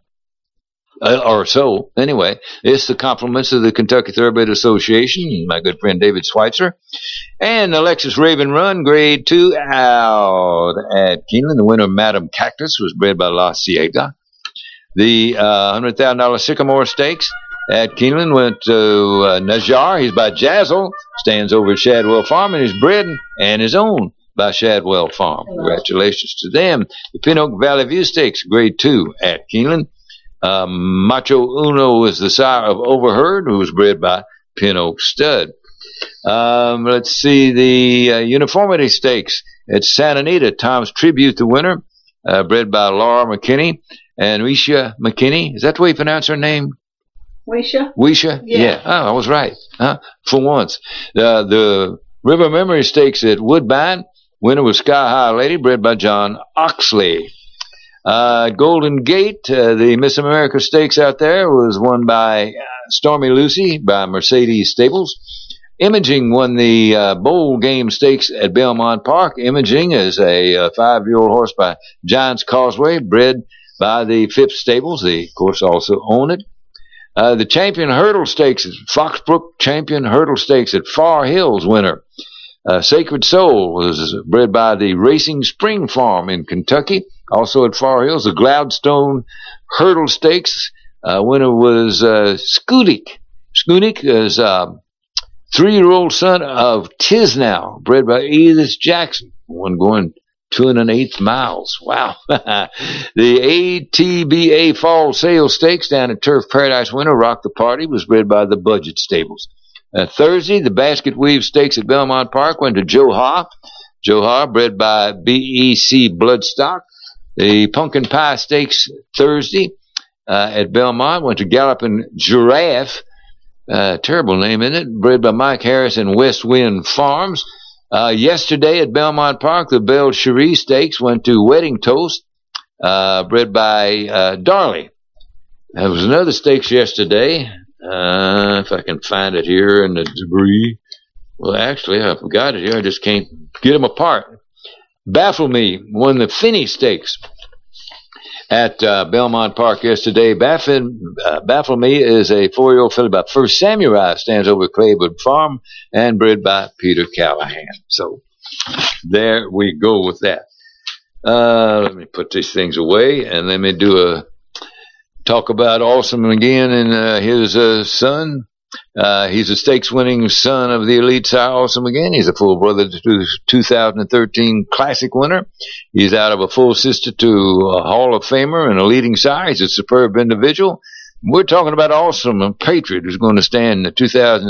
or so. Anyway, it's the compliments of the Kentucky Thoroughbred Association, my good friend David Schweitzer, and the Lexus Raven Run Grade 2 out at Keeneland. The winner, Madam Cactus, was bred by La Ciega. The $100,000 Sycamore Stakes at Keeneland went to Najjar. He's by Jazzle, stands over at Shadwell Farm, and is bred and is owned by Shadwell Farm. Congratulations to them. The Pin Oak Valley View Stakes, Grade 2 at Keeneland. Macho Uno is the sire of Overheard, who was bred by Pin Oak Stud. Let's see the Uniformity Stakes at Santa Anita. Tom's Tribute, the winner, bred by Laura McKinney and Risha McKinney. Is that the way you pronounce her name? Wisha? Yeah. Oh, I was right. For once. The River Memory Stakes at Woodbine. Winner was Sky High Lady, bred by John Oxley. Golden Gate, the Miss America Stakes out there, was won by Stormy Lucy by Mercedes Stables. Imaging won the Bowl Game Stakes at Belmont Park. Imaging is a 5-year-old horse by Giants Causeway, bred by the Phipps Stables. They, of course, also own it. The Champion Hurdle Stakes, Foxbrook Champion Hurdle Stakes at Far Hills winner. Sacred Soul was bred by the Racing Spring Farm in Kentucky, also at Far Hills. The Gladstone Hurdle Stakes winner was Skudik. Skudik is 3-year-old son of Tisnow, bred by Edith Jackson, one going 2 1/8 miles. Wow. The ATBA Fall Sale Stakes down at Turf Paradise winner, Rock the Party, was bred by the Budget Stables. Thursday, the Basket Weave Stakes at Belmont Park went to Joe Ha. Joe Ha, bred by BEC Bloodstock. The Pumpkin Pie Stakes Thursday at Belmont went to Galloping Giraffe. Terrible name, isn't it? Bred by Mike Harris and West Wind Farms. Yesterday at Belmont Park, the Belle Cherie Stakes went to Wedding Toast, bred by Darley. There was another stakes yesterday. If I can find it here in the debris. Well, actually, I forgot it here. I just can't get them apart. Baffle Me won the Finney Stakes at Belmont Park yesterday. Baffle Me is a 4-year-old filly by First Samurai, stands over at Claywood Farm, and bred by Peter Callahan. So there we go with that. Let me put these things away, and let me do talk about Awesome again and his son. He's a stakes-winning son of the elite sire, Awesome again. He's a full brother to the 2013 Classic winner. He's out of a full sister to a Hall of Famer and a leading sire. He's a superb individual. We're talking about Awesome, a Patriot who's going to stand the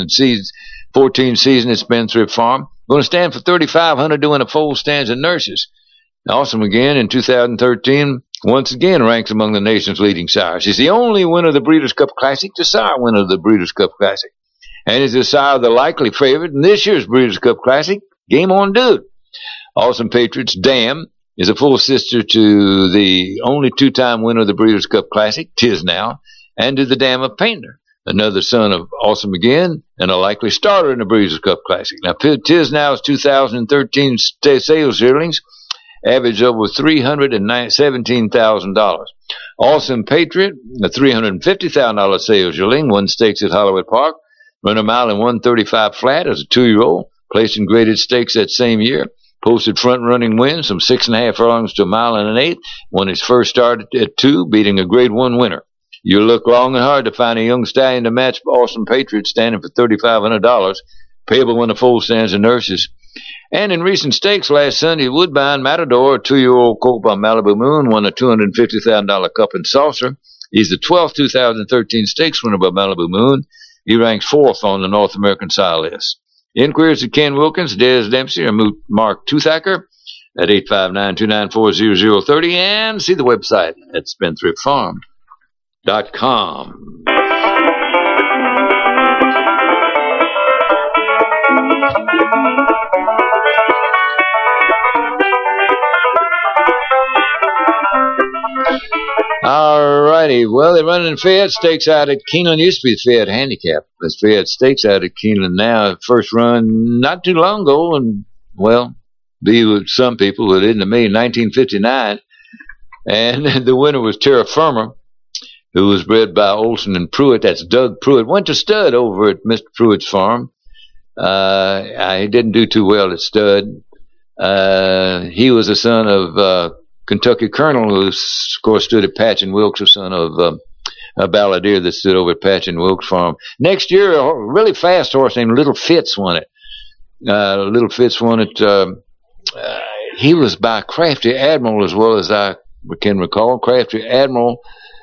2014 season at Spendthrift Farm. Going to stand for $3,500 doing a full stands and nurses. Awesome again in 2013. Once again ranks among the nation's leading sires. He's the only winner of the Breeders' Cup Classic, the sire winner of the Breeders' Cup Classic. And he's the sire of the likely favorite in this year's Breeders' Cup Classic, Game On Dude. Awesome Patriots Dam is a full sister to the only two-time winner of the Breeders' Cup Classic, Tiznow, and to the Dam of Painter, another son of Awesome again, and a likely starter in the Breeders' Cup Classic. Now, Tiznow's 2013 sales yearlings averaged over $317,000. Awesome Patriot, a $350,000 sales yearling, won stakes at Hollywood Park, ran a mile in 1:35 flat as a 2-year-old, placed in graded stakes that same year, posted front-running wins from 6.5 furlongs to a mile and an eighth, won his first start at 2, beating a Grade 1 winner. You look long and hard to find a young stallion to match Awesome Patriot, standing for $3,500, payable when the foal stands and nurses. And in recent stakes last Sunday, Woodbine Matador, a 2-year-old colt by Malibu Moon, won a $250,000 Cup and Saucer. He's the 12th 2013 stakes winner by Malibu Moon. He ranks 4th on the North American sire list. Inquiries to Ken Wilkins, Des Dempsey, or Mark Toothacker at 859-294-0030, and see the website at spendthriftfarm.com. All righty. Well, they're running Fayette Stakes out at Keeneland. Used to be the Fayette Handicap. There's Fayette Stakes out at Keeneland now. First run not too long ago, and, well, be with some people, but it isn't to me, 1959. And the winner was Terra Firma, who was bred by Olson and Pruitt. That's Doug Pruitt. Went to stud over at Mr. Pruitt's farm. He didn't do too well at stud. He was a son of Kentucky Colonel, who, of course, stood at Patch and Wilkes, a son of a balladeer that stood over at Patch and Wilkes farm. Next year, a really fast horse named Little Fitz won it. Little Fitz won it. He was by Crafty Admiral, as well as I can recall. Crafty Admiral,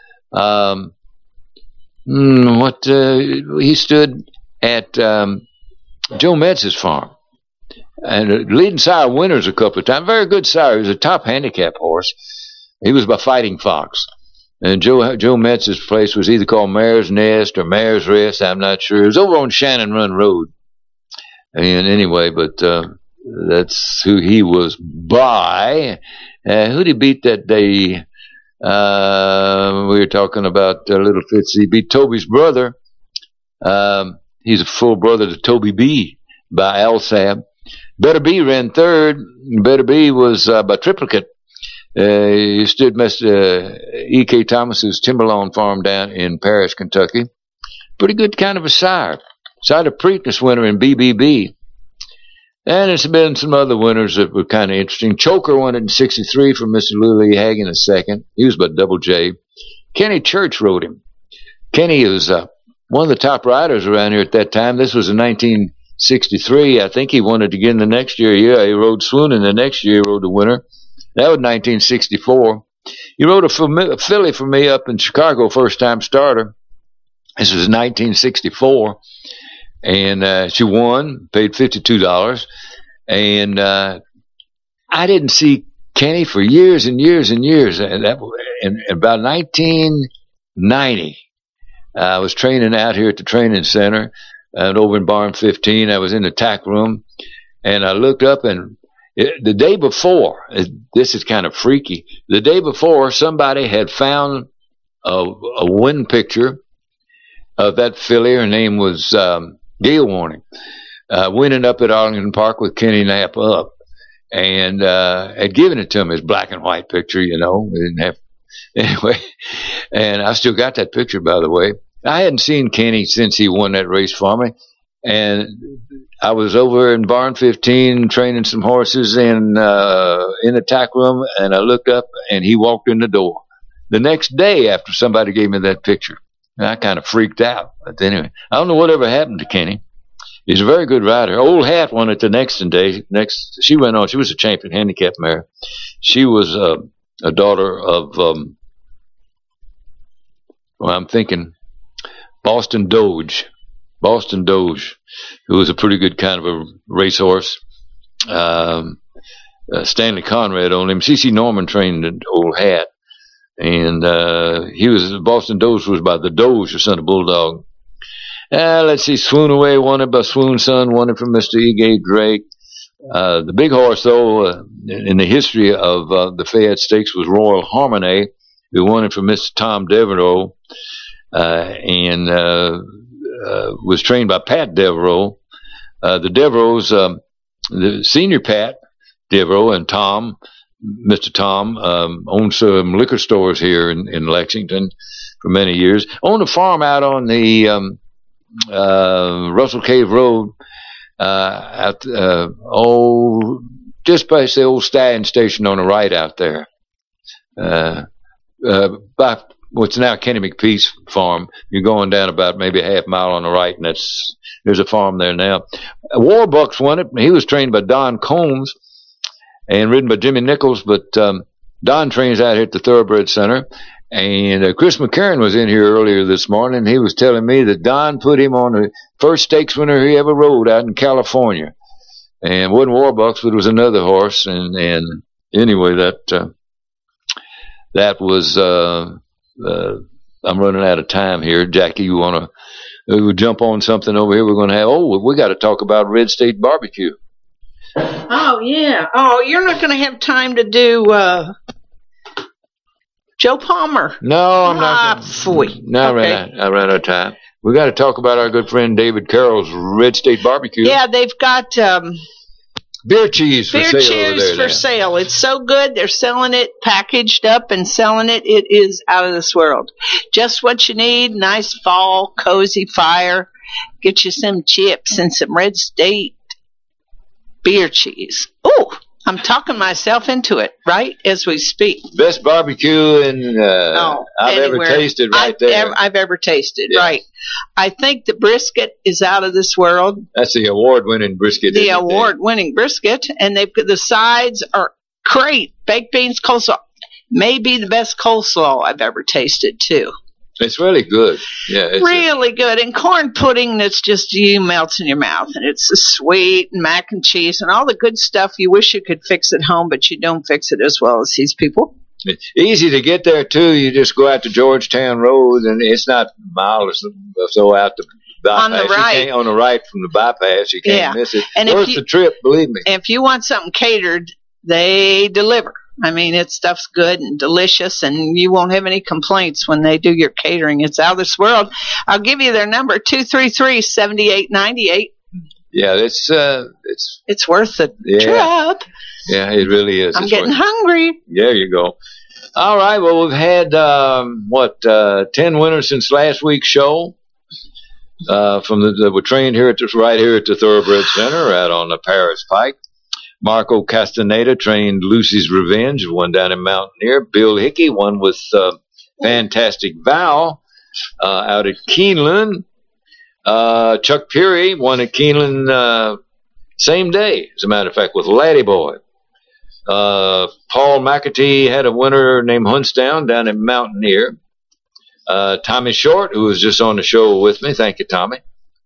he stood at Joe Metz's farm. And leading sire winners a couple of times. Very good sire. He was a top handicap horse. He was by Fighting Fox. And Joe Metz's place was either called Mare's Nest or Mare's Rest. I'm not sure. It was over on Shannon Run Road. And anyway, but that's who he was by. Who'd he beat that day? We were talking about Little Fitz. He beat Toby's brother. He's a full brother to Toby B by Alsab. Better B ran third. Better B was by Triplicate. He stood Mr. E.K. Thomas's Timberlawn farm down in Paris, Kentucky. Pretty good kind of a sire. Sire of Preakness winner in BBB. And there's been some other winners that were kind of interesting. Choker won it in 63 from Mr. Louis Hagen a second. He was by Double J. Kenny Church rode him. Kenny was one of the top riders around here at that time. This was in 1963. I think he won it again the next year. Yeah, he rode Swoonin' the next year. He rode the winner. That was 1964. He rode a filly for me up in Chicago, first-time starter. This was 1964. And she won, paid $52. And I didn't see Kenny for years and years and years. And about 1990, I was training out here at the training center and over in Barn 15. I was in the tack room, and I looked up, and the day before, this is kind of freaky, the day before, somebody had found a win picture of that filly. Her name was Gale Warning, winning up at Arlington Park with Kenny Knapp up, and had given it to him as black and white picture, you know. We didn't have, anyway, and I still got that picture, by the way. I hadn't seen Kenny since he won that race for me, and I was over in Barn 15 training some horses in the tack room, and I looked up, and he walked in the door the next day after somebody gave me that picture. And I kind of freaked out. But anyway, I don't know whatever happened to Kenny. He's a very good rider. Old Hat won it the next day. She went on. She was a champion handicap mare. She was a daughter of, I'm thinking Boston Doge, who was a pretty good kind of a racehorse. Stanley Conrad owned him. C.C. Norman trained an Old Hat. And Boston Doge was by the Doge, the son of Bulldog. Let's see, Swoon Away won it by Swoon Son, won it from Mr. E. Drake. The big horse, though, in the history of the Fayette Stakes was Royal Harmony, who won it from Mr. Tom Devereaux, and was trained by Pat Devereaux. The Devereaux, the senior Pat Devereaux and Tom, Mr. Tom, owned some liquor stores here in Lexington for many years. Owned a farm out on the Russell Cave Road, just past the old Stallion Station on the right out there, by what's now Kenny McPeace Farm. You're going down about maybe a half mile on the right, and there's a farm there now. Warbucks won it. He was trained by Don Combs and ridden by Jimmy Nichols, but Don trains out here at the Thoroughbred Center. And Chris McCarron was in here earlier this morning. He was telling me that Don put him on the first stakes winner he ever rode out in California. And it wasn't Warbucks, but it was another horse. And anyway, that was, I'm running out of time here. Jackie, you want to jump on something over here? We're going to have, we got to talk about Red State Barbecue. Oh, yeah. Oh, you're not going to have time to do, Joe Palmer. No, I'm not. No, okay. I ran out of time. We got to talk about our good friend David Carroll's Red State Barbecue. Yeah, they've got beer cheese for sale. It's so good. They're selling it packaged up and selling it. It is out of this world. Just what you need. Nice fall, cozy fire. Get you some chips and some Red State beer cheese. Oh, I'm talking myself into it right as we speak. Best barbecue I've ever tasted I've ever tasted, yes. Right. I think the brisket is out of this world. That's the award-winning brisket. The award-winning brisket. And the sides are great. Baked beans, coleslaw. Maybe the best coleslaw I've ever tasted, too. It's really good. Yeah, it's really good. And corn pudding that's just melts in your mouth. And it's sweet and mac and cheese and all the good stuff you wish you could fix at home, but you don't fix it as well as these people. It's easy to get there, too. You just go out to Georgetown Road, and it's not miles or so out the bypass. On the right. On the right from the bypass. You can't miss it. And worth the trip, believe me. If you want something catered, they deliver. I mean, stuff's good and delicious, and you won't have any complaints when they do your catering. It's out of this world. I'll give you their number, 233-7898. Yeah, it's worth the trip. Yeah, it really is. I'm getting hungry. There you go. All right, well, we've had, 10 winners since last week's show. We're trained right here at the Thoroughbred Center out on the Paris Pike. Marco Castaneda trained Lucy's Revenge, won down in Mountaineer. Bill Hickey won with Fantastic Val out at Keeneland. Chuck Peary won at Keeneland same day, as a matter of fact, with Laddie Boy. Paul McAtee had a winner named Huntsdown down in Mountaineer. Tommy Short, who was just on the show with me, thank you, Tommy,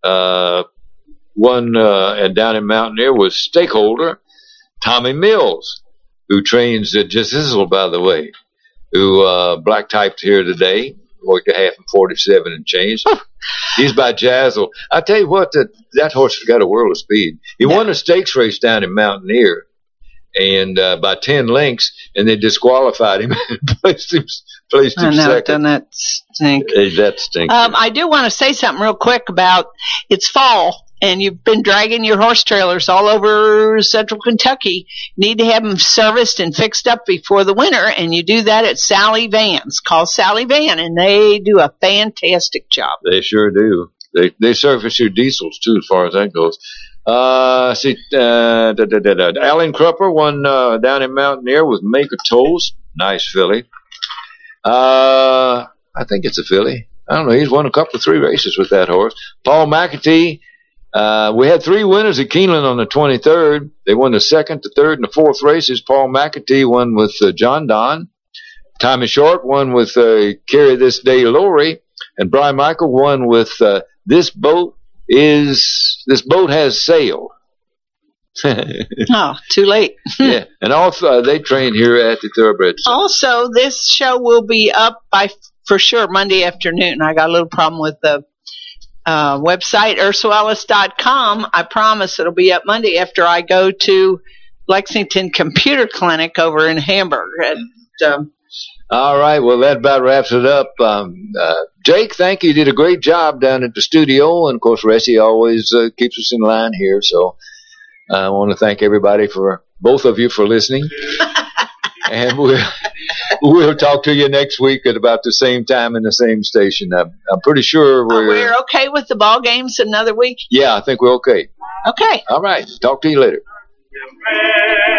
won and down in Mountaineer was Stakeholder. Tommy Mills, who trains at Jazzle, by the way, who black typed here today, worked a half in 47 and change. He's by Jazzle. I tell you what, that horse has got a world of speed. He won a stakes race down in Mountaineer, and by 10 lengths, and they disqualified him and placed him second. Doesn't that stink? That stinks. I do want to say something real quick about it's fall. And you've been dragging your horse trailers all over central Kentucky. Need to have them serviced and fixed up before the winter, and you do that at Sally Vans. Call Sally Van, and they do a fantastic job. They sure do. They service your diesels, too, as far as that goes. Alan Crupper won down in Mountaineer with Make a Toast. Nice filly. I think it's a filly. I don't know. He's won a couple of 3 races with that horse. Paul McAtee. We had 3 winners at Keeneland on the 23rd. They won the 2nd, the 3rd, and the 4th races. Paul McAtee won with John Don. Tommy Short won with Carry This Day Lowry. And Brian Michael won with This Boat Has Sailed. Oh, too late. Yeah, and also they train here at the Thoroughbred Center. Also, this show will be up for sure Monday afternoon. I got a little problem with the website, UrsulaEllis.com. I promise it'll be up Monday after I go to Lexington Computer Clinic over in Hamburg. All right. Well, that about wraps it up. Jake, thank you. You did a great job down at the studio. And, of course, Ressie always keeps us in line here. So I want to thank everybody both of you for listening. And we'll talk to you next week at about the same time in the same station. I'm pretty sure we're okay with the ball games another week? Yeah, I think we're okay. Okay. All right. Talk to you later.